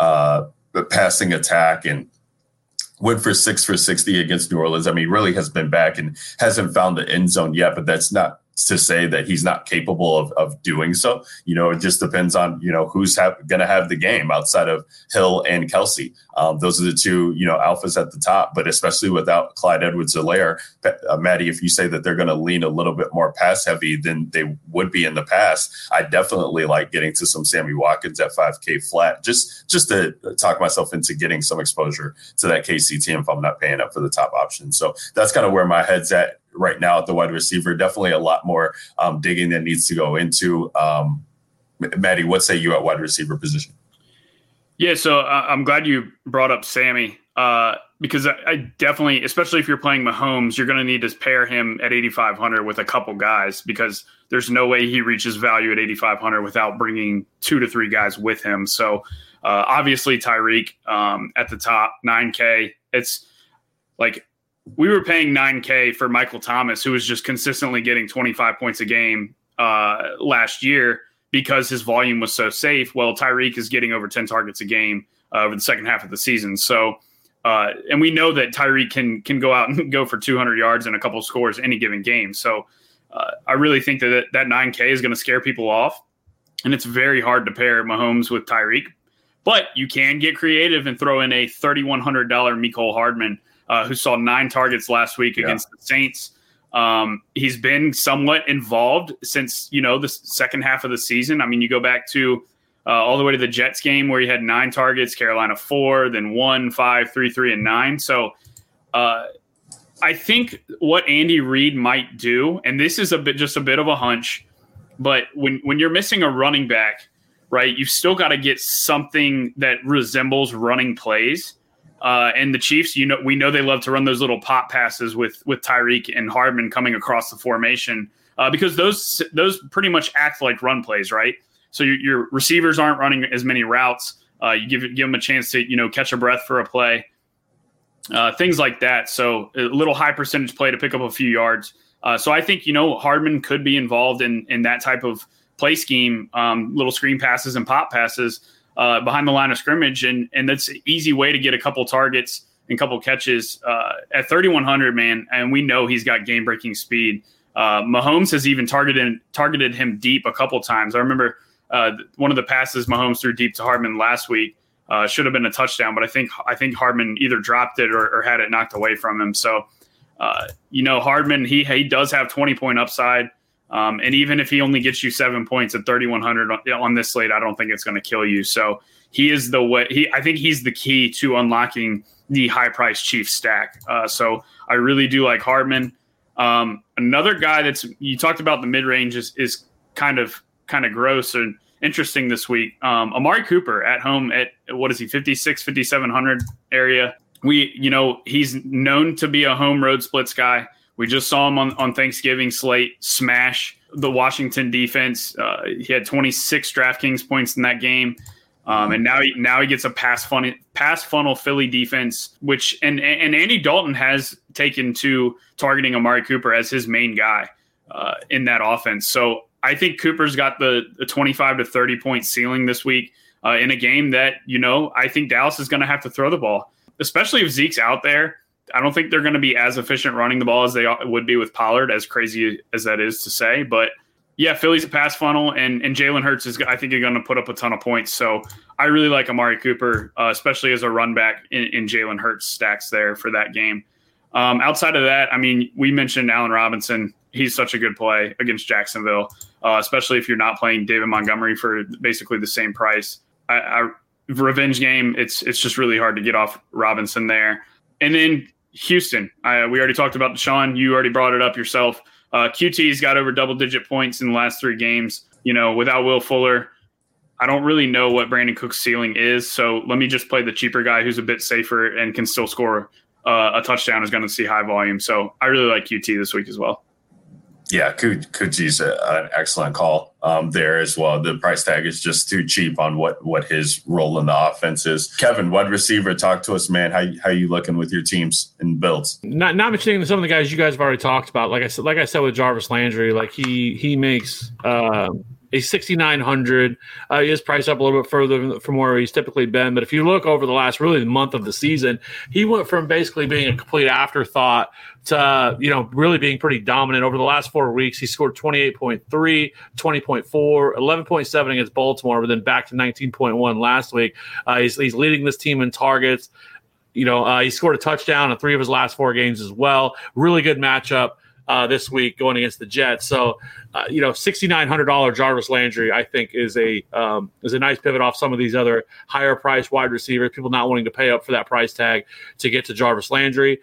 passing attack, and went for 6 for 60 against New Orleans. I mean, he really has been back and hasn't found the end zone yet, but that's not to say that he's not capable of doing so. It just depends on, who's going to have the game outside of Hill and Kelsey. Those are the 2, alphas at the top, but especially without Clyde Edwards-Helaire, Maddie, if you say that they're going to lean a little bit more pass heavy than they would be in the past, I definitely like getting to some Sammy Watkins at 5K flat, just to talk myself into getting some exposure to that KC team if I'm not paying up for the top option. So that's kind of where my head's at right now at the wide receiver. Definitely a lot more digging that needs to go into. Maddie, what say you at wide receiver position? Yeah, so I'm glad you brought up Sammy because I definitely, especially if you're playing Mahomes, you're going to need to pair him at 8,500 with a couple guys because there's no way he reaches value at 8,500 without bringing 2 to 3 guys with him. So obviously Tyreek at the top, 9K. It's like we were paying 9K for Michael Thomas, who was just consistently getting 25 points a game last year because his volume was so safe. Well, Tyreek is getting over 10 targets a game over the second half of the season. So, and we know that Tyreek can go out and go for 200 yards and a couple of scores any given game. So I really think that 9K is going to scare people off. And it's very hard to pair Mahomes with Tyreek. But you can get creative and throw in a $3,100 Mecole Hardman, who saw 9 targets last week against the Saints. He's been somewhat involved since, the second half of the season. I mean, you go back to all the way to the Jets game where he had 9 targets, Carolina 4, then 1, 5, 3, 3, and 9. So I think what Andy Reid might do, and this is just a bit of a hunch, but when you're missing a running back, right, you've still got to get something that resembles running plays. And the Chiefs, we know they love to run those little pop passes with Tyreek and Hardman coming across the formation because those pretty much act like run plays, right? So your receivers aren't running as many routes. You give them a chance to catch a breath for a play. Things like that. So a little high percentage play to pick up a few yards. So I think, Hardman could be involved in that type of play scheme, little screen passes and pop passes behind the line of scrimmage. And that's an easy way to get a couple targets and a couple catches at 3,100, man. And we know he's got game breaking speed. Mahomes has even targeted him deep a couple times. I remember one of the passes Mahomes threw deep to Hardman last week. Should have been a touchdown, but I think Hardman either dropped it or had it knocked away from him. So, Hardman, he does have 20-point upside. And even if he only gets you 7 points at 3,100 on this slate, I don't think it's going to kill you. So he is I think he's the key to unlocking the high price Chiefs stack. So I really do like Hardman. Another guy you talked about the mid range is kind of gross and interesting this week. Amari Cooper at home at, what is he, 5,700 area. He's known to be a home road splits guy. We just saw him on Thanksgiving slate smash the Washington defense. He had 26 DraftKings points in that game. And now he gets a pass funnel Philly defense, which and Andy Dalton has taken to targeting Amari Cooper as his main guy in that offense. So I think Cooper's got the 25 to 30 point ceiling this week in a game that, I think Dallas is going to have to throw the ball, especially if Zeke's out there. I don't think they're going to be as efficient running the ball as they would be with Pollard, as crazy as that is to say. But yeah, Philly's a pass funnel, and Jalen Hurts is, I think, going to put up a ton of points. So I really like Amari Cooper, especially as a run back in Jalen Hurts stacks there for that game. Outside of that, I mean, we mentioned Allen Robinson. He's such a good play against Jacksonville, especially if you're not playing David Montgomery for basically the same price. Revenge game, it's just really hard to get off Robinson there. And then Houston, we already talked about Deshaun. You already brought it up yourself. QT's got over double-digit points in the last 3 games. Without Will Fuller, I don't really know what Brandon Cook's ceiling is. So let me just play the cheaper guy who's a bit safer and can still score a touchdown, is going to see high volume. So I really like QT this week as well. Yeah, Kuji's an excellent call there as well. The price tag is just too cheap on what his role in the offense is. Kevin, wide receiver, talk to us, man. How you looking with your teams and builds? Not mentioning some of the guys you guys have already talked about. Like I said with Jarvis Landry, like he makes a 6,900. He is priced up a little bit further from where he's typically been. But if you look over the last really the month of the season, he went from basically being a complete afterthought to really being pretty dominant. Over the last 4 weeks, he scored 28.3, 20.4, 11.7 against Baltimore, but then back to 19.1 last week. He's leading this team in targets. He scored a touchdown in 3 of his last 4 games as well. Really good matchup this week going against the Jets. So, $6,900 Jarvis Landry, I think, is a nice pivot off some of these other higher priced wide receivers. People not wanting to pay up for that price tag to get to Jarvis Landry.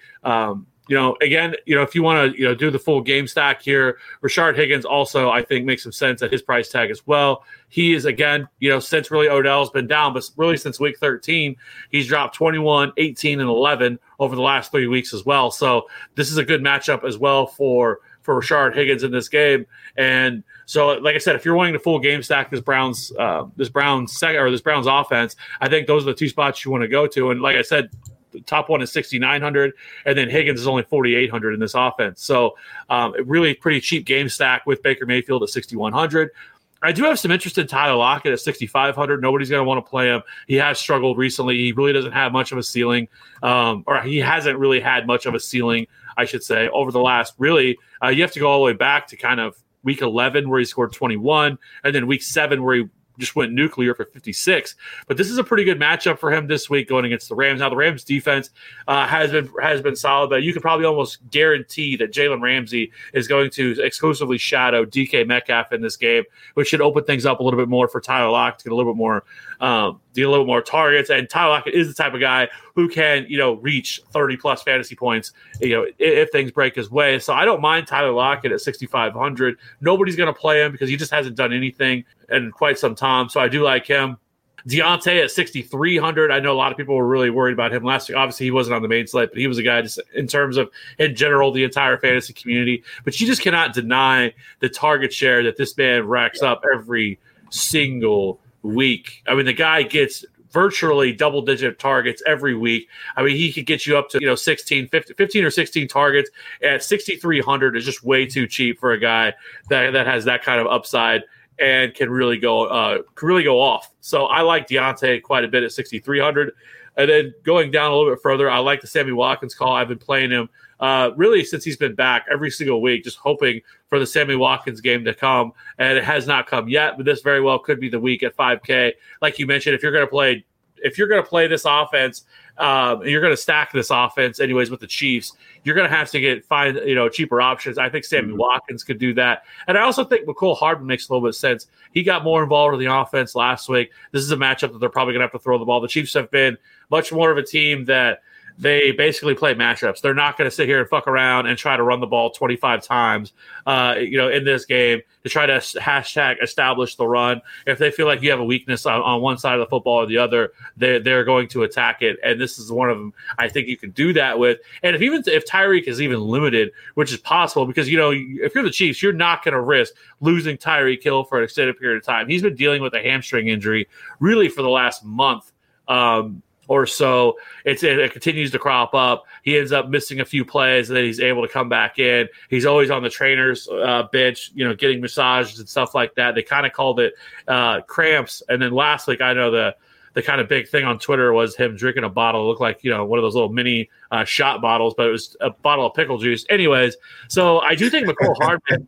If you want to, do the full game stack here, Rashard Higgins also, I think, makes some sense at his price tag as well. He is, again, since really Odell's been down, but really since week 13, he's dropped 21, 18, and 11 over the last 3 weeks as well. So this is a good matchup as well for Rashard Higgins in this game. And so, like I said, if you're wanting to full game stack this Browns offense, I think those are the 2 spots you want to go to. And like I said, the top one is 6,900, and then Higgins is only 4,800 in this offense. So really pretty cheap game stack with Baker Mayfield at 6,100. I do have some interest in Tyler Lockett at 6,500. Nobody's going to want to play him. He has struggled recently. He really doesn't have much of a ceiling, or he hasn't really had much of a ceiling, I should say, over the last really. You have to go all the way back to kind of week 11 where he scored 21, and then week 7 where he just went nuclear for 56. But this is a pretty good matchup for him this week going against the Rams. Now, the Rams defense has been solid, but you can probably almost guarantee that Jalen Ramsey is going to exclusively shadow DK Metcalf in this game, which should open things up a little bit more for Tyler Lockett to get a little bit more a little more targets. And Tyler Lockett is the type of guy who can, reach 30-plus fantasy points, if things break his way. So I don't mind Tyler Lockett at 6,500. Nobody's going to play him because he just hasn't done anything in quite some time. So I do like him. Deontay at 6,300. I know a lot of people were really worried about him last week. Obviously, he wasn't on the main slate, but he was a guy just in terms of, in general, the entire fantasy community. But you just cannot deny the target share that this man racks up every single week. I mean, the guy gets virtually double-digit targets every week. I mean, he could get you up to 15 or 16 targets at 6,300 is just way too cheap for a guy that has that kind of upside and can really go off. So I like Deontay quite a bit at 6,300. And then going down a little bit further, I like the Sammy Watkins call. I've been playing him really since he's been back every single week, just hoping for the Sammy Watkins game to come. And it has not come yet, but this very well could be the week at 5K. Like you mentioned, if you're going to play this offense, you're going to stack this offense anyways with the Chiefs, you're going to have to find cheaper options. I think Sammy Watkins could do that. And I also think Mecole Hardman makes a little bit of sense. He got more involved in the offense last week. This is a matchup that they're probably going to have to throw the ball. The Chiefs have been much more of a team that they basically play matchups. They're not going to sit here and fuck around and try to run the ball 25 times, in this game to try to hashtag establish the run. If they feel like you have a weakness on one side of the football or the other, they're going to attack it. And this is one of them I think you can do that with. And if Tyreek is even limited, which is possible because, if you're the Chiefs, you're not going to risk losing Tyreek Hill for an extended period of time. He's been dealing with a hamstring injury really for the last month. Or so it continues to crop up. He ends up missing a few plays, and then he's able to come back in. He's always on the trainer's bench, getting massages and stuff like that. They kind of called it cramps. And then last week, I know the kind of big thing on Twitter was him drinking a bottle. It looked like one of those little mini shot bottles, but it was a bottle of pickle juice. Anyways, so I do think Mecole Hardman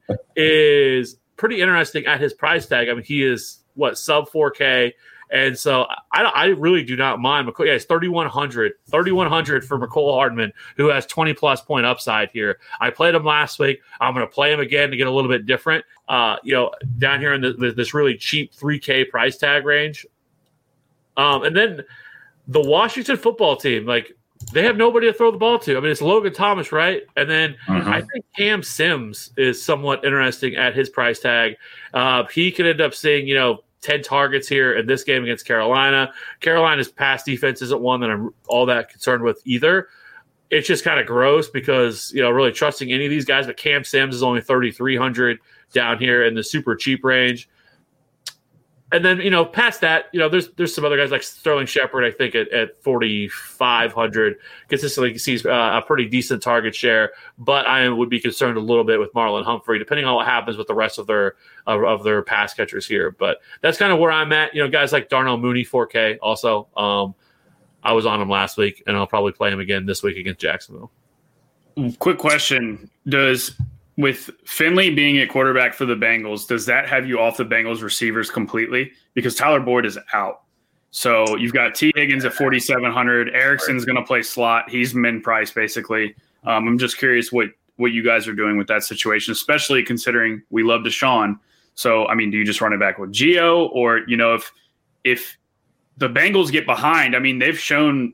is pretty interesting at his price tag. I mean, he is sub 4K. And so I really do not mind. Yeah, it's 3,100 for Mecole Hardman, who has 20-plus point upside here. I played him last week. I'm going to play him again to get a little bit different, down here in this really cheap 3K price tag range. And then the Washington football team, they have nobody to throw the ball to. I mean, it's Logan Thomas, right? And then I think Cam Sims is somewhat interesting at his price tag. He could end up seeing, 10 targets here in this game against Carolina. Carolina's pass defense isn't one that I'm all that concerned with either. It's just kind of gross because, really trusting any of these guys, but Cam Sims is only 3,300 down here in the super cheap range. And then, past that, there's some other guys like Sterling Shepard, I think, at 4,500 consistently sees a pretty decent target share. But I would be concerned a little bit with Marlon Humphrey, depending on what happens with the rest of their pass catchers here. But that's kind of where I'm at. Guys like Darnell Mooney, 4K also. I was on him last week, and I'll probably play him again this week against Jacksonville. Quick question. With Finley being at quarterback for the Bengals, does that have you off the Bengals receivers completely? Because Tyler Boyd is out. So you've got T. Higgins at 4,700. Erickson's going to play slot. He's min price, basically. I'm just curious what you guys are doing with that situation, especially considering we love Deshaun. So, I mean, do you just run it back with Gio? Or, if the Bengals get behind, I mean, they've shown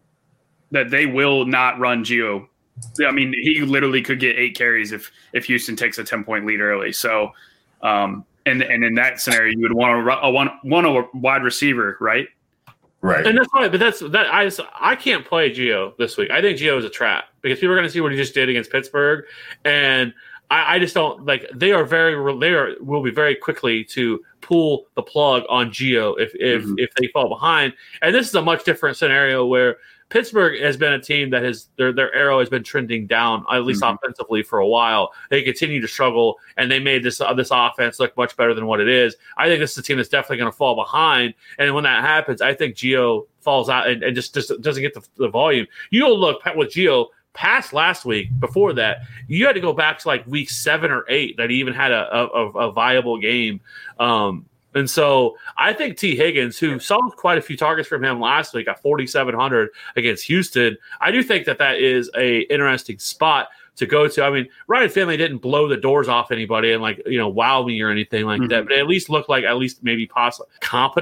that they will not run Gio. I mean, he literally could get 8 carries if Houston takes a 10-point lead early. So, and in that scenario, you would want a wide receiver, right? Right. And that's right. But I can't play Gio this week. I think Gio is a trap because people are going to see what he just did against Pittsburgh, and I just don't they will be very quickly to pull the plug on Gio if they fall behind. And this is a much different scenario where Pittsburgh has been a team that their arrow has been trending down, at least offensively, for a while. They continue to struggle, and they made this offense look much better than what it is. I think this is a team that's definitely going to fall behind, and when that happens, I think Gio falls out and just doesn't get the volume. You'll look with Gio past last week. Before that, you had to go back to week 7 or 8 that he even had a viable game. And so I think T. Higgins, who saw quite a few targets from him last week at 4,700 against Houston, I do think that is a interesting spot to go to. I mean, Ryan Finley didn't blow the doors off anybody and wow me or anything like that, but it at least looked like maybe possibly competent.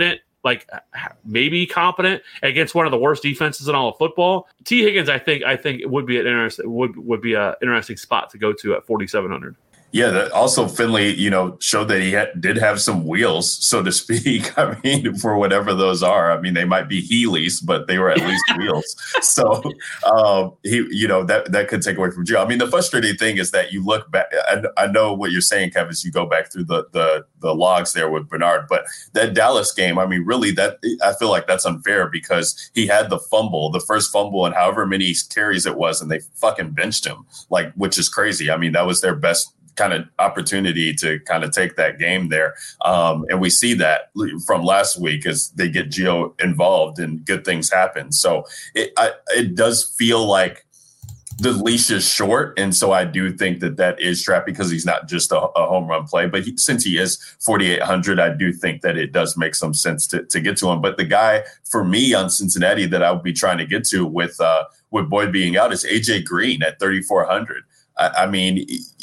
like maybe competent against one of the worst defenses in all of football. T. Higgins, I think it would be an interesting spot to go to at 4,700. Yeah, that also Finley, showed that he did have some wheels, so to speak. I mean, for whatever those are. I mean, they might be Heelys, but they were at least wheels. So that could take away from Gio. I mean, the frustrating thing is that you look back. I know what you're saying, Kev, is you go back through the logs there with Bernard, but that Dallas game, I mean, really, that I feel like that's unfair because he had the first fumble, and however many carries it was, and they fucking benched him, which is crazy. I mean, that was their best kind of opportunity to kind of take that game there. And we see that from last week as they get Gio involved and good things happen. So it does feel like the leash is short. And so I do think that is trapped because he's not just a home run play, but since he is 4,800, I do think that it does make some sense to get to him. But the guy for me on Cincinnati that I would be trying to get to with Boyd being out is AJ Green at 3,400. I mean,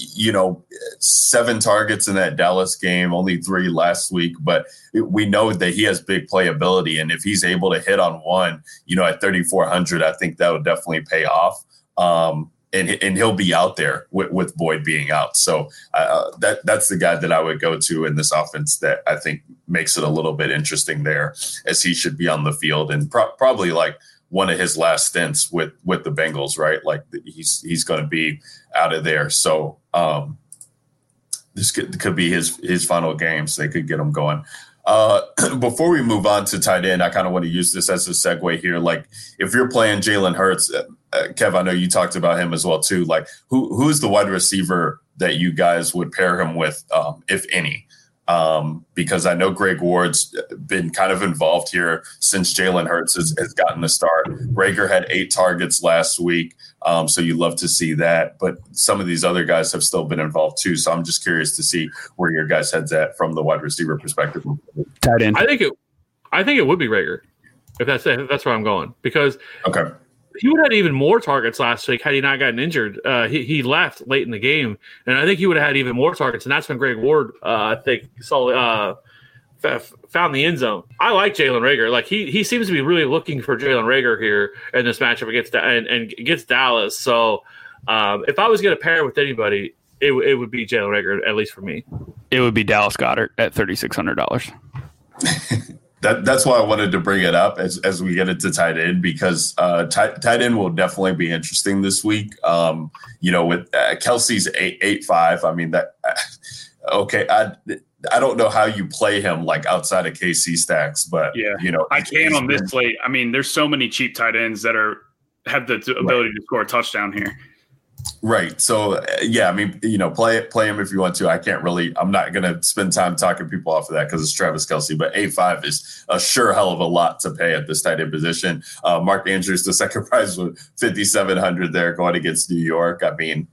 7 targets in that Dallas game, only 3 last week, but we know that he has big playability. And if he's able to hit on one, at 3,400, I think that would definitely pay off. And he'll be out there with Boyd being out. So that's the guy that I would go to in this offense that I think makes it a little bit interesting there, as he should be on the field and probably like one of his last stints with the Bengals, right? Like he's going to be out of there. So this could be his final game, so they could get him going. Before we move on to tight end, I kind of want to use this as a segue here. Like if you're playing Jalen Hurts, Kev, I know you talked about him as well too. Like who's the wide receiver that you guys would pair him with, if any? Because I know Greg Ward's been kind of involved here since Jalen Hurts has gotten the start. Rager had 8 targets last week, so you love to see that. But some of these other guys have still been involved too. So I'm just curious to see where your guys' head's at from the wide receiver perspective. Tight end. I think it would be Rager if that's where I'm going, because okay. He would have had even more targets last week had he not gotten injured. He left late in the game, and I think he would have had even more targets. And that's when Greg Ward, I think, found the end zone. I like Jalen Rager. Like he seems to be really looking for Jalen Rager here in this matchup against Dallas. So if I was going to pair with anybody, it would be Jalen Rager, at least for me. It would be Dallas Goedert at $3,600. That's why I wanted to bring it up as we get into tight end, because tight end will definitely be interesting this week. With Kelsey's 8.5. I mean that. Okay, I don't know how you play him like outside of KC stacks, but yeah, I can on this slate. I mean, there's so many cheap tight ends that have the ability to score a touchdown here. Right. So, yeah, I mean, play him if you want to. I'm not going to spend time talking people off of that because it's Travis Kelce, but 8.5 is a sure hell of a lot to pay at this tight end position. Mark Andrews, the second prize with 5,700 there going against New York. I mean,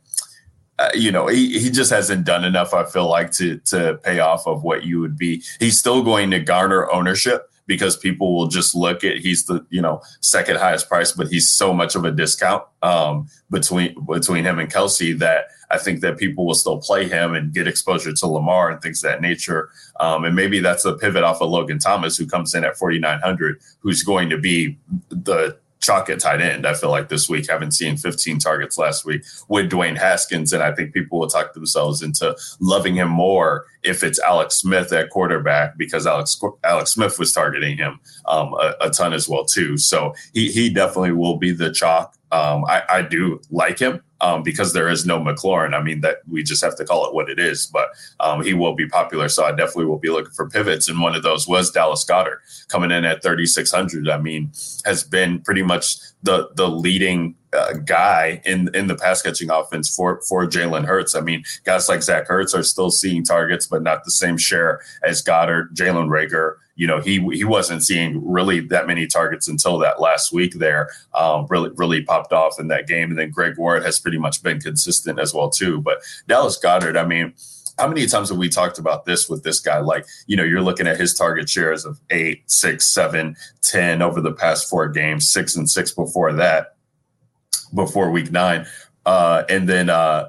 he just hasn't done enough, I feel like, to pay off of what you would be. He's still going to garner ownership because people will just look at he's the second highest price, but he's so much of a discount between him and Kelsey that I think that people will still play him and get exposure to Lamar and things of that nature. And maybe that's a pivot off of Logan Thomas, who comes in at 4,900, who's going to be the chalk at tight end, I feel like, this week, having seen 15 targets last week with Dwayne Haskins. And I think people will talk themselves into loving him more if it's Alex Smith at quarterback, because Alex Smith was targeting him a ton as well too. So he definitely will be the chalk. I do like him because there is no McLaurin. I mean, that we just have to call it what it is, but he will be popular. So I definitely will be looking for pivots. And one of those was Dallas Goedert coming in at 3,600. I mean, has been pretty much the leading guy in the pass catching offense for Jalen Hurts. I mean, guys like Zach Ertz are still seeing targets, but not the same share as Goddard. Jalen Rager, he wasn't seeing really that many targets until that last week there. Really popped off in that game. And then Greg Ward has pretty much been consistent as well too. But Dallas Goedert, I mean, how many times have we talked about this with this guy? Like, you're looking at his target shares of 8, 6, 7, 10 over the past 4 games, 6 and 6 before that, before week 9. And then,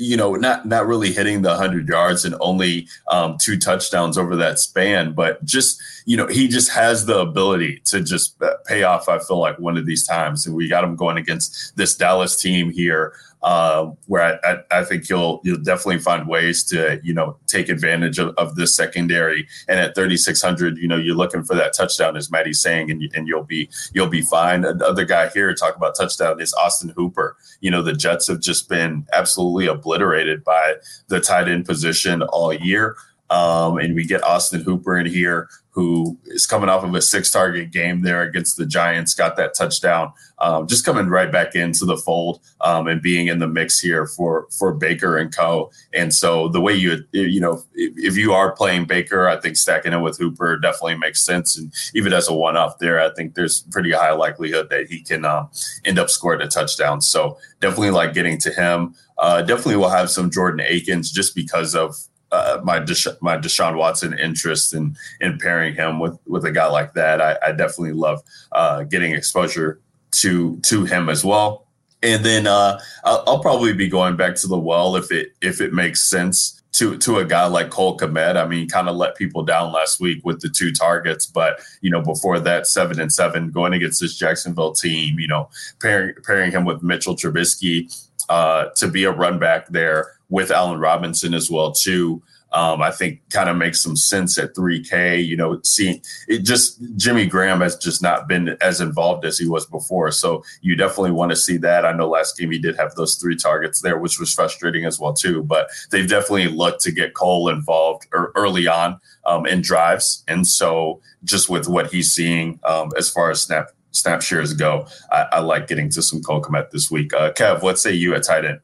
not really hitting the 100 yards and only 2 touchdowns over that span, but just, he just has the ability to just pay off, I feel like, one of these times. And we got him going against this Dallas team here, where I think you'll definitely find ways to, take advantage of this secondary. And at 3,600, you're looking for that touchdown, as Maddie's saying, and you'll be fine. Another guy here, talk about touchdown, is Austin Hooper. The Jets have just been absolutely obliterated by the tight end position all year. And we get Austin Hooper in here, who is coming off of a 6-target game there against the Giants, got that touchdown, just coming right back into the fold and being in the mix here for Baker and co. And so the way if you are playing Baker, I think stacking it with Hooper definitely makes sense. And even as a one-off there, I think there's pretty high likelihood that he can end up scoring a touchdown. So definitely like getting to him. Definitely will have some Jordan Akins just because of my Deshaun Watson interest in pairing him with a guy like that. I definitely love getting exposure to him as well. And then I'll probably be going back to the well if it makes sense to a guy like Cole Kmet. I mean, kind of let people down last week with the 2 targets, but before that, 7-7 going against this Jacksonville team. Pairing him with Mitchell Trubisky to be a run back there with Allen Robinson as well too. I think kind of makes some sense at 3K. Seeing it, just Jimmy Graham has just not been as involved as he was before. So you definitely want to see that. I know last game he did have those 3 targets there, which was frustrating as well too. But they've definitely looked to get Cole involved early on in drives. And so just with what he's seeing as far as snap shares go, I like getting to some Cole Kmet this week. Kev, what say you at tight end?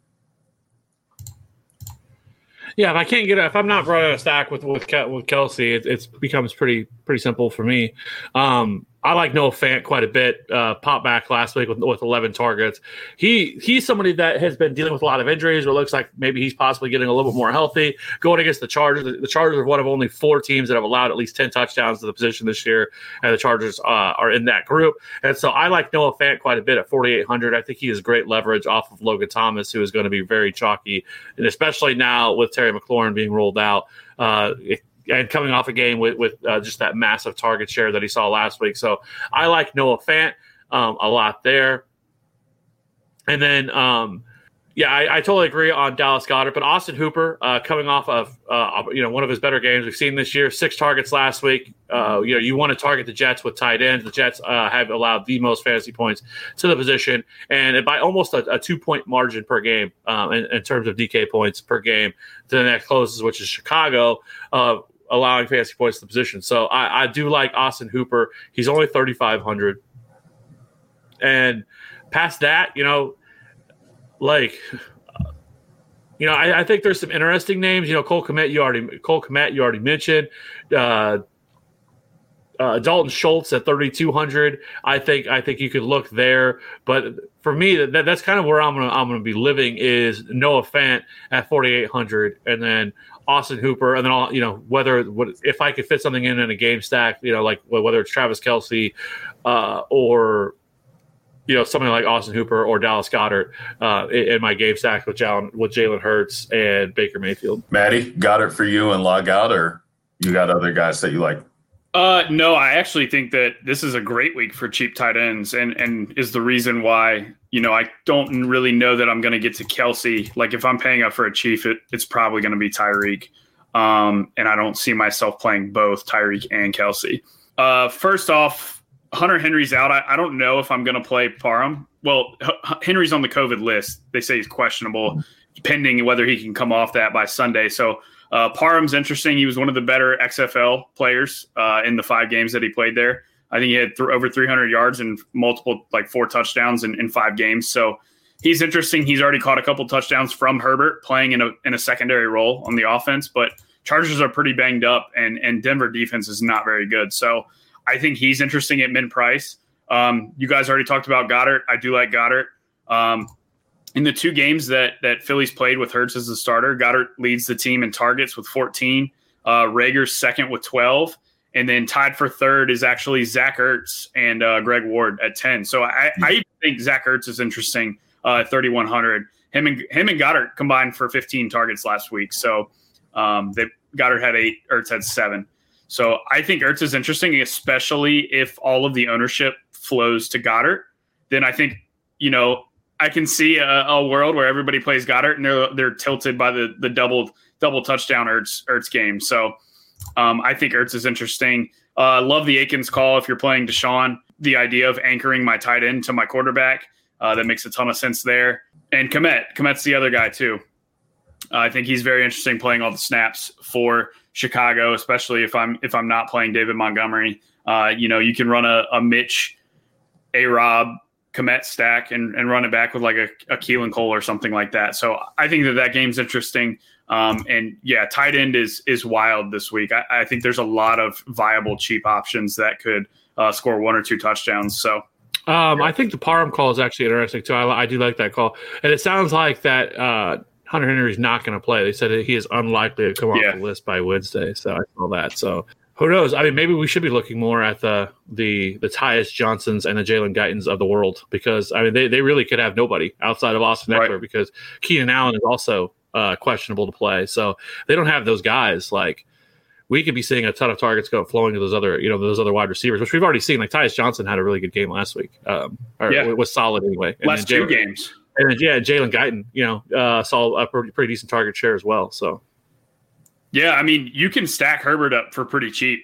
Yeah, if I'm not running a stack with Kelsey, it becomes pretty simple for me. I like Noah Fant quite a bit. Popped back last week with 11 targets. He's somebody that has been dealing with a lot of injuries, or looks like maybe he's possibly getting a little bit more healthy. Going against the Chargers, the Chargers are one of only 4 teams that have allowed at least 10 touchdowns to the position this year, and the Chargers are in that group. And so I like Noah Fant quite a bit at 4,800. I think he has great leverage off of Logan Thomas, who is going to be very chalky, and especially now with Terry McLaurin being rolled out. And coming off a game with just that massive target share that he saw last week. So I like Noah Fant a lot there. And then, I totally agree on Dallas Goedert. But Austin Hooper, coming off of one of his better games we've seen this year, 6 targets last week. You want to target the Jets with tight ends. The Jets have allowed the most fantasy points to the position, and by almost a 2-point margin per game in terms of DK points per game to the next closest, which is Chicago. Allowing fantasy points to the position. So I do like Austin Hooper. He's only 3,500. And past that, I think there's some interesting names. Cole Kmet, you already mentioned. Dalton Schultz at 3,200. I think you could look there. But for me, that's kind of where I'm gonna be living is Noah Fant at 4,800, and then Austin Hooper, and then if I could fit something in a game stack, like whether it's Travis Kelce or something like Austin Hooper or Dallas Goedert in my game stack with Jalen Hurts and Baker Mayfield. Maddie, Goedert for you and log out, or you got other guys that you like? No, I actually think that this is a great week for cheap tight ends, and is the reason why I don't really know that I'm going to get to Kelce. Like if I'm paying up for a Chief, it's probably going to be Tyreek, and I don't see myself playing both Tyreek and Kelce. First off, Hunter Henry's out. I don't know if I'm going to play Parham. Well, Henry's on the COVID list. They say he's questionable, pending whether he can come off that by Sunday. So Parham's interesting. He was one of the better XFL players in the 5 games that he played there. I think he had over 300 yards and multiple, 4 touchdowns in 5 games. So he's interesting. He's already caught a couple touchdowns from Herbert playing in a secondary role on the offense. But Chargers are pretty banged up, and Denver defense is not very good. So I think he's interesting at mid-price. You guys already talked about Goddard. I do like Goddard. In the 2 games that Philly's played with Hurts as the starter, Goddard leads the team in targets with 14. Rager's second with 12. And then tied for third is actually Zach Ertz and Greg Ward at 10. So I think Zach Ertz is interesting at 3,100. Him and Goddard combined for 15 targets last week. So Goddard had 8, Ertz had 7. So I think Ertz is interesting, especially if all of the ownership flows to Goddard. Then I think, I can see a world where everybody plays Goddard and they're tilted by the double touchdown Ertz game. So I think Ertz is interesting. Love the Akins call if you're playing Deshaun. The idea of anchoring my tight end to my quarterback, that makes a ton of sense there. And Kmet's the other guy too. I think he's very interesting playing all the snaps for Chicago, especially if I'm not playing David Montgomery. You can run a Mitch, A-Rob, Kmet stack and run it back with like a Keelan Cole or something like that. So I think that game's interesting. And yeah, tight end is wild this week. I think there's a lot of viable cheap options that could score 1 or 2 touchdowns. So I think the Parham call is actually interesting too. I do like that call, and it sounds like that Hunter Henry's not going to play. They said that he is unlikely to come off the list by Wednesday. So I saw that. So who knows? I mean, maybe we should be looking more at the Tyus Johnsons and the Jalen Guytons of the world, because I mean they really could have nobody outside of Austin Eckler, because Keenan Allen is also questionable to play. So they don't have those guys. Like, we could be seeing a ton of targets flowing to those other wide receivers, which we've already seen. Like Tyus Johnson had a really good game last week. Was solid anyway. And last 2 games. And then, Jalen Guyton, saw a pretty decent target share as well. So, yeah, I mean, you can stack Herbert up for pretty cheap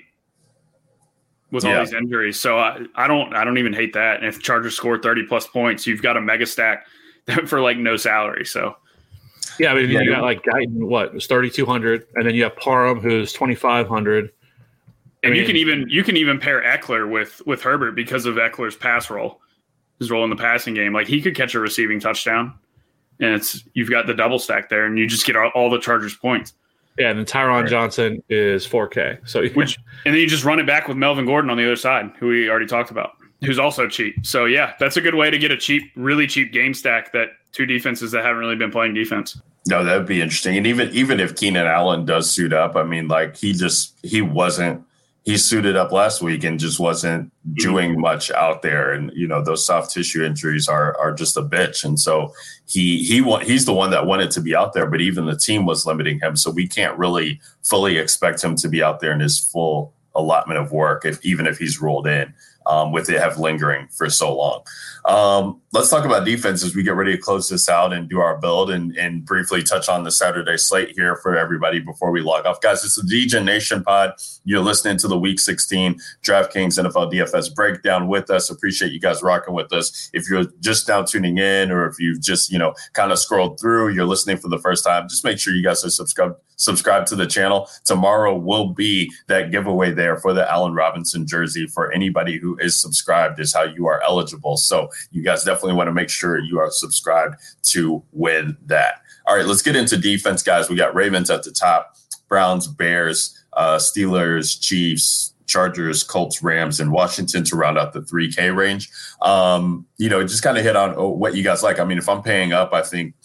with all these injuries. So I don't even hate that. And if Chargers score 30+ points, you've got a mega stack for like no salary. So. Yeah, I mean, you got like Guyton, it was 3,200, and then you have Parham, who's 2,500. And you can even pair Eckler with Herbert because of Eckler's pass role, his role in the passing game. Like, he could catch a receiving touchdown, and you've got the double stack there, and you just get all the Chargers points. Yeah, and then Tyron Johnson is 4K. So and then you just run it back with Melvin Gordon on the other side, who we already talked about, who's also cheap. So yeah, that's a good way to get a really cheap game stack that 2 defenses that haven't really been playing defense. No, that would be interesting. And even if Keenan Allen does suit up, I mean, like he suited up last week and just wasn't doing much out there. And, those soft tissue injuries are just a bitch. And so he's the one that wanted to be out there, but even the team was limiting him. So we can't really fully expect him to be out there in his full allotment of work, even if he's ruled in, with it have lingering for so long. Let's talk about defense as we get ready to close this out and do our build and briefly touch on the Saturday slate here for everybody before we log off. Guys, it's the DGen Nation pod. You're listening to the Week 16 DraftKings NFL DFS breakdown with us. Appreciate you guys rocking with us. If you're just now tuning in, or if you've just, kind of scrolled through, you're listening for the first time, just make sure you guys are subscribe to the channel. Tomorrow will be that giveaway there for the Allen Robinson jersey. For anybody who is subscribed is how you are eligible. So you guys definitely want to make sure you are subscribed to win that. All right, let's get into defense, guys. We got Ravens at the top, Browns, Bears, Steelers, Chiefs, Chargers, Colts, Rams, and Washington to round out the 3K range. Just kind of hit on what you guys like. I mean, if I'm paying up, I think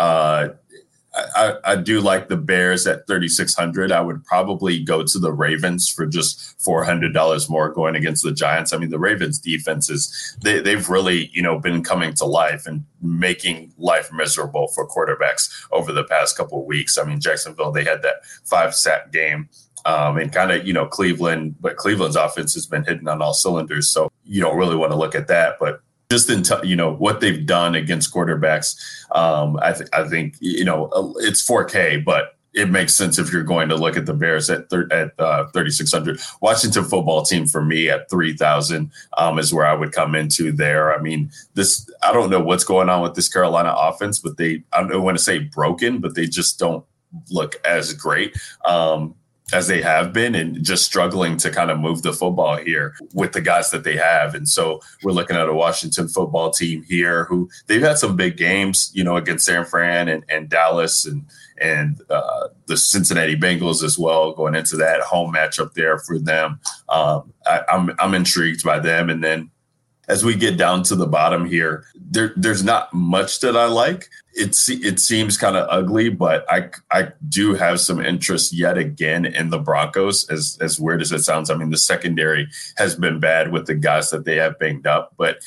I do like the Bears at 3,600. I would probably go to the Ravens for just $400 more going against the Giants. I mean, the Ravens defenses, they've really, been coming to life and making life miserable for quarterbacks over the past couple of weeks. I mean, Jacksonville, they had that 5-sack game. And kind of, Cleveland, but Cleveland's offense has been hitting on all cylinders. So you don't really want to look at that, but just in what they've done against quarterbacks, I think it's 4K, but it makes sense if you're going to look at the Bears at 3,600. Washington football team for me at 3,000 is where I would come into there. I mean, I don't know what's going on with this Carolina offense, but I don't want to say broken, but they just don't look as great as they have been, and just struggling to kind of move the football here with the guys that they have. And so we're looking at a Washington football team here who they've had some big games, against San Fran and Dallas and the Cincinnati Bengals as well, going into that home matchup there for them. I'm intrigued by them. And then as we get down to the bottom here, there's not much that I like. It seems kind of ugly, but I do have some interest yet again in the Broncos, as weird as it sounds. I mean, the secondary has been bad with the guys that they have banged up, but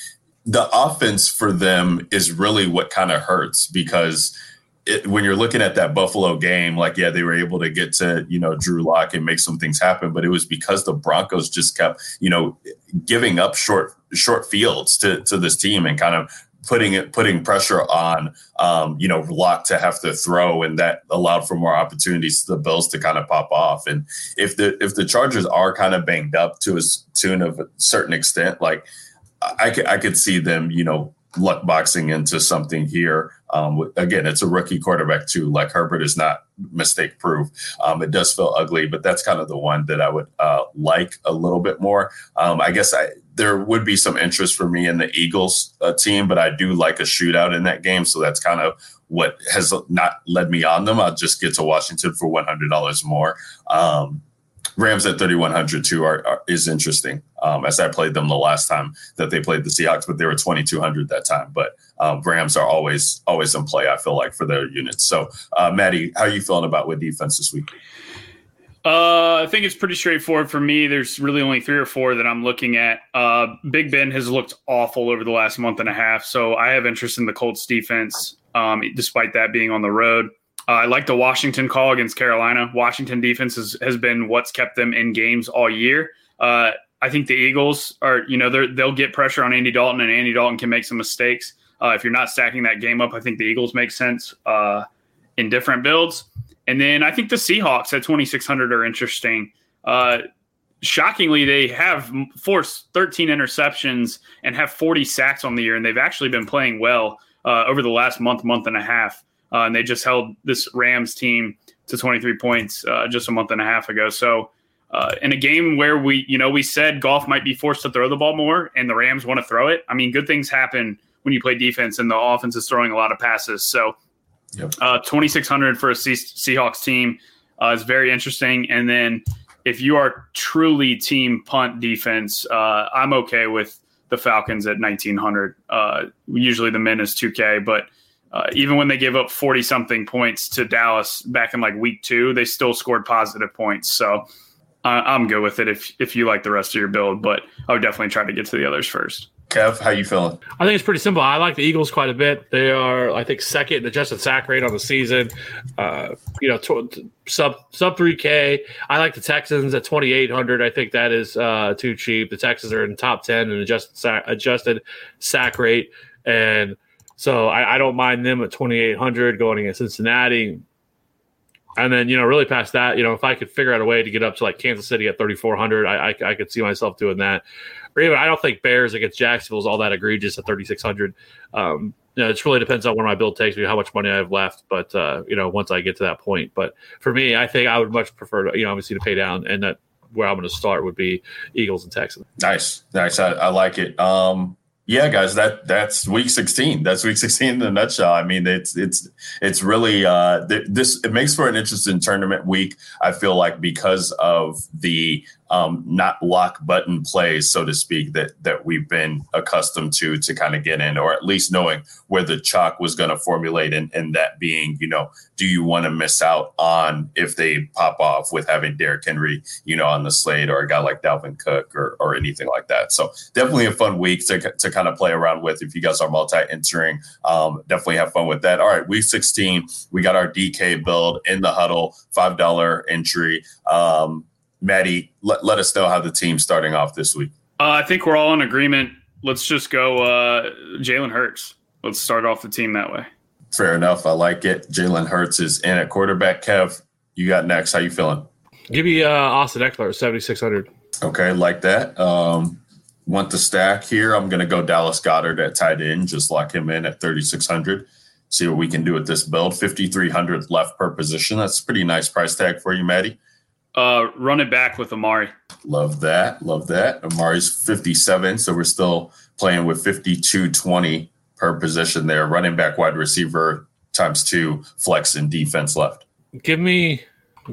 the offense for them is really what kind of hurts because when you're looking at that Buffalo game, like, yeah, they were able to get to, Drew Lock and make some things happen, but it was because the Broncos just kept, giving up short fields to this team and kind of putting pressure on, Lock to have to throw, and that allowed for more opportunities for the Bills to kind of pop off. And if the Chargers are kind of banged up to a tune of a certain extent, like I could see them, luck boxing into something here. Again, it's a rookie quarterback too. Like Herbert is not mistake proof. It does feel ugly, but that's kind of the one that I would like a little bit more. I guess there would be some interest for me in the Eagles team, but I do like a shootout in that game. So that's kind of what has not led me on them. I'll just get to Washington for $100 more. Rams at 3,100 too is interesting. As I played them the last time that they played the Seahawks, but they were 2,200 that time. But Rams are always in play, I feel like, for their units. So, Maddie, how are you feeling about with defense this week? I think it's pretty straightforward for me. There's really only 3 or 4 that I'm looking at. Big Ben has looked awful over the last month and a half, so I have interest in the Colts defense, despite that being on the road. I like the Washington call against Carolina. Washington defense has been what's kept them in games all year. I think the Eagles are, they'll get pressure on Andy Dalton, and Andy Dalton can make some mistakes. If you're not stacking that game up, I think the Eagles make sense in different builds. And then I think the Seahawks at 2,600 are interesting. Shockingly, they have forced 13 interceptions and have 40 sacks on the year, and they've actually been playing well over the last month and a half. And they just held this Rams team to 23 points just a month and a half ago. So in a game where we said Goff might be forced to throw the ball more and the Rams want to throw it, I mean, good things happen when you play defense and the offense is throwing a lot of passes. So 2,600 for a Seahawks team is very interesting. And then if you are truly team punt defense, I'm okay with the Falcons at 1,900. Usually the min is 2K, but even when they gave up 40-something points to Dallas back in like week 2, they still scored positive points. So I'm good with it if you like the rest of your build, but I would definitely try to get to the others first. Kev, how you feeling? I think it's pretty simple. I like the Eagles quite a bit. They are, I think, second in adjusted sack rate on the season. Sub 3K. I like the Texans at 2,800. I think that is too cheap. The Texans are in top 10 in adjusted sack rate, and so I don't mind them at 2,800 going against Cincinnati. And then, really past that, if I could figure out a way to get up to like Kansas City at 3,400, I could see myself doing that. Or even I don't think Bears against Jacksonville is all that egregious at 3,600. It just really depends on where my build takes me, how much money I have left. But, once I get to that point. But for me, I think I would much prefer to, obviously to pay down, and that where I'm going to start would be Eagles and Texans. Nice. I like it. Yeah, guys, that's week 16. That's week 16 in a nutshell. I mean, it's really it makes for an interesting tournament week. I feel like because of the not lock button plays, so to speak, that we've been accustomed to kind of get in, or at least knowing where the chalk was going to formulate, and that being, do you want to miss out on if they pop off with having Derrick Henry, on the slate, or a guy like Dalvin Cook or anything like that. So definitely a fun week to kind of play around with. If you guys are multi-entering, definitely have fun with that. All right, week 16, we got our DK build in the huddle, $5 entry. Maddie, let us know how the team's starting off this week. I think we're all in agreement. Let's just go Jalen Hurts. Let's start off the team that way. Fair enough. I like it. Jalen Hurts is in at quarterback. Kev, you got next. How you feeling? Give me Austin Eckler, 7,600. Okay, like that. Want the stack here. I'm going to go Dallas Goedert at tight end. Just lock him in at 3,600. See what we can do with this build. 5,300 left per position. That's a pretty nice price tag for you, Maddie. Run it back with Amari. Love that. Amari's 57, so we're still playing with 5,220 per position there. Running back, wide receiver ×2, flex and defense left. Give me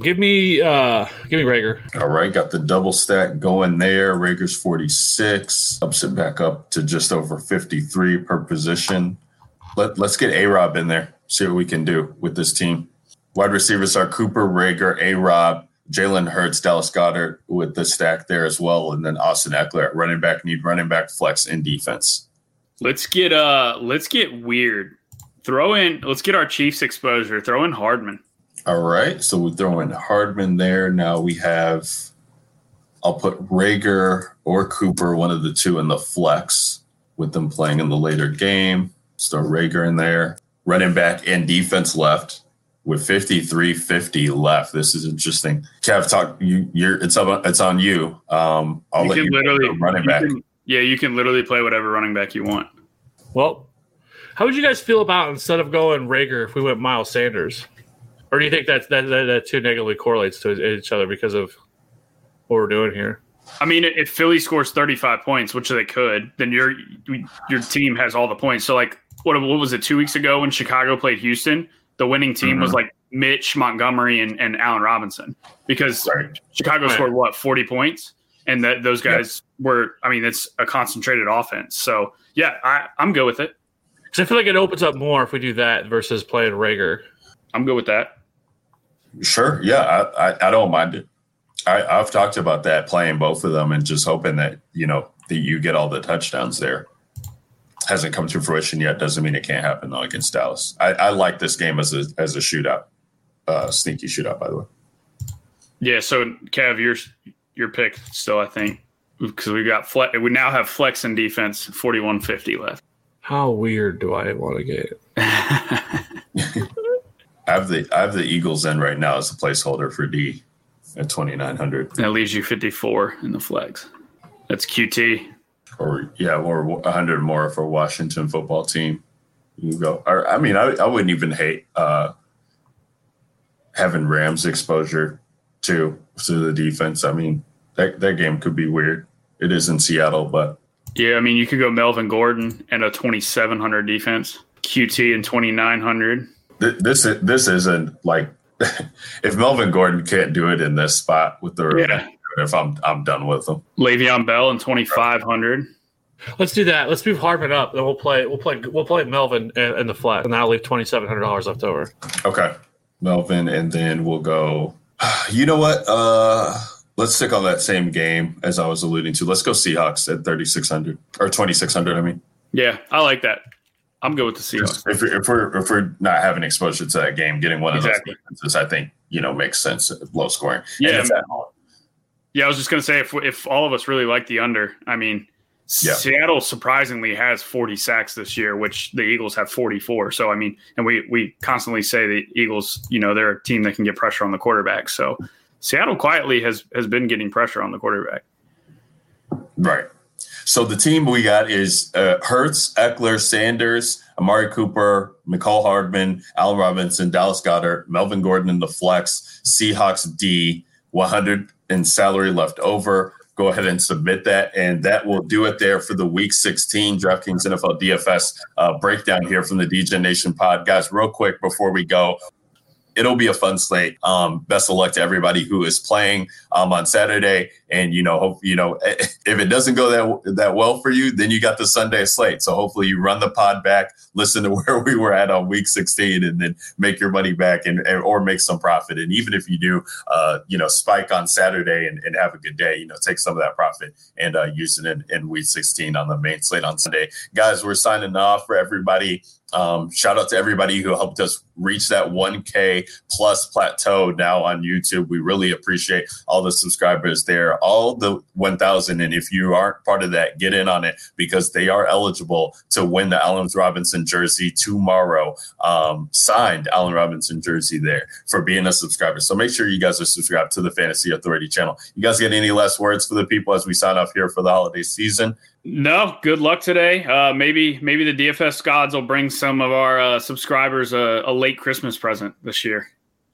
Rager. All right, got the double stack going there. Rager's 46. Ups it back up to just over 53 per position. Let's get A-Rob in there. See what we can do with this team. Wide receivers are Cooper, Rager, A-Rob, Jalen Hurts, Dallas Goedert with the stack there as well. And then Austin Eckler at running back, need running back, flex, and defense. Let's get weird. Let's get our Chiefs exposure. Throw in Hardman. All right. So we throw in Hardman there. Now we have, I'll put Rager or Cooper, one of the two, in the flex with them playing in the later game. So Rager in there. Running back and defense left with 53-50 left. This is interesting. Kev, talk. It's on you. I'll let you literally running back. You can literally play whatever running back you want. Well, how would you guys feel about instead of going Rager if we went Miles Sanders? Or do you think that too negatively correlates to each other because of what we're doing here? I mean, if Philly scores 35 points, which they could, then your team has all the points. So, like, what was it 2 weeks ago when Chicago played Houston? The winning team was like Mitch, Montgomery, and Allen Robinson because Chicago scored 40 points, and those guys were. I mean, it's a concentrated offense. So yeah, I'm good with it. Because I feel like it opens up more if we do that versus playing Rager. I'm good with that. Sure. Yeah, I don't mind it. I've talked about that, playing both of them and just hoping that, that you get all the touchdowns there. Hasn't come to fruition yet. Doesn't mean it can't happen, though, against Dallas. I like this game as a shootout, sneaky shootout, by the way. Yeah, so, Kev, your pick still, I think, because we now have flex and defense, 41-50 left. How weird do I want to get? I have the Eagles in right now as a placeholder for D at 2,900. That leaves you 54 in the flex. That's QT. Or 100 more for Washington football team. You can go. Or, I mean, I wouldn't even hate having Rams exposure to the defense. I mean, that game could be weird. It is in Seattle, but yeah, I mean, you could go Melvin Gordon and a 2,700 defense, QT and 2,900. This isn't like if Melvin Gordon can't do it in this spot with the if I'm done with him. Le'Veon Bell and 2,500. Let's do that. Let's move Hardman up. Then we'll play Melvin in the flat, and that'll leave $2,700 left over. Okay, Melvin, and then we'll go. You know what? Let's stick on that same game as I was alluding to. Let's go Seahawks at 3,600 or 2,600. I mean, yeah, I like that. I'm good with the Seahawks. If we're not having exposure to that game, getting one of those defenses, I think makes sense. Low scoring. Yeah, yeah. I was just gonna say if all of us really like the under, I mean, Seattle surprisingly has 40 sacks this year, which the Eagles have 44. So I mean, and we constantly say the Eagles, they're a team that can get pressure on the quarterback. So Seattle quietly has been getting pressure on the quarterback. Right. So the team we got is Hurts, Eckler, Sanders, Amari Cooper, McCall Hardman, Allen Robinson, Dallas Goedert, Melvin Gordon in the flex, Seahawks D, 100 in salary left over. Go ahead and submit that, and that will do it there for the Week 16 DraftKings NFL DFS breakdown here from the DJ Nation pod. Guys, real quick before we go, it'll be a fun slate. Best of luck to everybody who is playing on Saturday. And, hope, if it doesn't go that well for you, then you got the Sunday slate. So hopefully you run the pod back, listen to where we were at on Week 16, and then make your money back or make some profit. And even if you do, spike on Saturday and have a good day, take some of that profit and use it in Week 16 on the main slate on Sunday. Guys, we're signing off for everybody. Shout out to everybody who helped us reach that 1K plus plateau now on YouTube. We really appreciate all the subscribers there, all the 1,000. And if you aren't part of that, get in on it because they are eligible to win the Allen Robinson jersey tomorrow. Signed Allen Robinson jersey there for being a subscriber. So make sure you guys are subscribed to the Fantasy Authority channel. You guys get any last words for the people as we sign off here for the holiday season? No, good luck today. Maybe the DFS gods will bring some of our subscribers a late Christmas present this year.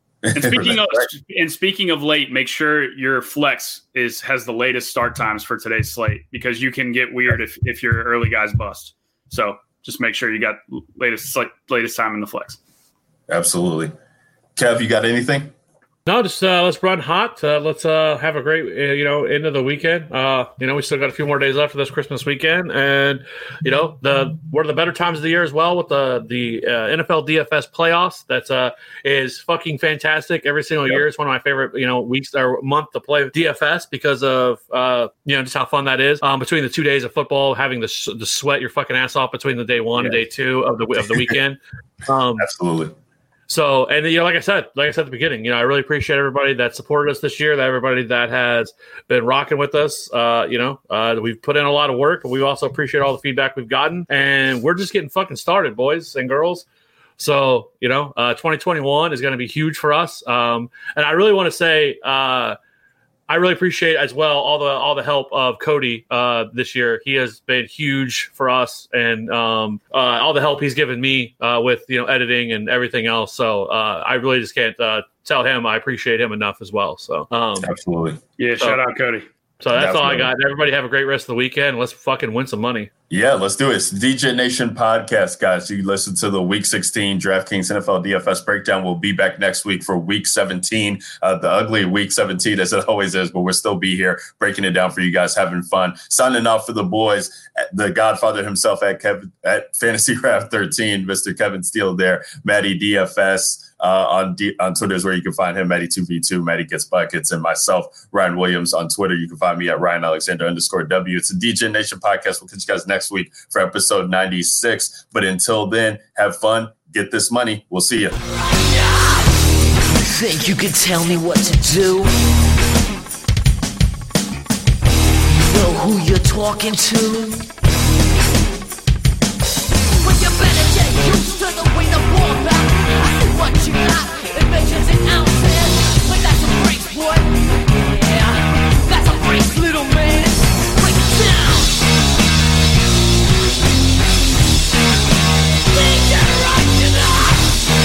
And speaking of late, make sure your flex has the latest start times for today's slate because you can get weird if your early guys bust. So just make sure you got latest time in the flex. Absolutely. Kev, you got anything? No, just let's run hot. Let's have a great, end of the weekend. We still got a few more days left for this Christmas weekend, and one of the better times of the year as well with the NFL DFS playoffs. That's is fucking fantastic. Every single year, it's one of my favorite weeks or month to play DFS because of just how fun that is. Between the 2 days of football, having the sweat your fucking ass off between the day one and day two of the weekend. Absolutely. So, and like I said at the beginning, I really appreciate everybody that supported us this year, that everybody that has been rocking with us. We've put in a lot of work, but we also appreciate all the feedback we've gotten, and we're just getting fucking started, boys and girls. So, 2021 is going to be huge for us. And I really want to say, I really appreciate as well all the help of Cody this year. He has been huge for us, and all the help he's given me with editing and everything else. So I really just can't tell him I appreciate him enough as well. So absolutely, yeah. Shout out Cody. So that's all I got. Everybody have a great rest of the weekend. Let's fucking win some money. Yeah, let's do it. It's DJ Nation Podcast, guys. You listen to the Week 16 DraftKings NFL DFS breakdown. We'll be back next week for Week 17, the ugly Week 17 as it always is, but we'll still be here breaking it down for you guys, having fun. Signing off for the boys, the Godfather himself at Fantasy Craft 13, Mr. Kevin Steele there, Matty DFS. On Twitter is where you can find him, Matty2v2, Matty Gets Buckets, and myself, Ryan Williams, on Twitter. You can find me at RyanAlexander_W. It's a DJ Nation Podcast. We'll catch you guys next week for episode 96. But until then, have fun, get this money. We'll see you. Think you can tell me what to do? Know who you're talking to? Well, you better get used to the way the war back. I see what you got, it measures in ounces. But that's a brace, boy. Yeah, that's a brace, little man. Break it down. Think you're right enough.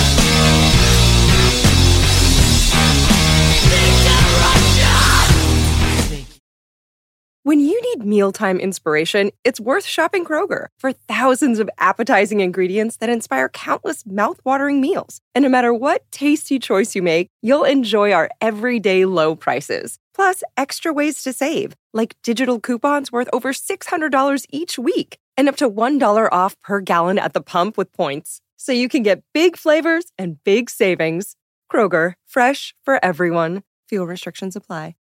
Think you're right enough. When you need mealtime inspiration, it's worth shopping Kroger for thousands of appetizing ingredients that inspire countless mouth-watering meals. And no matter what tasty choice you make, you'll enjoy our everyday low prices. Plus, extra ways to save, like digital coupons worth over $600 each week and up to $1 off per gallon at the pump with points. So you can get big flavors and big savings. Kroger, fresh for everyone. Fuel restrictions apply.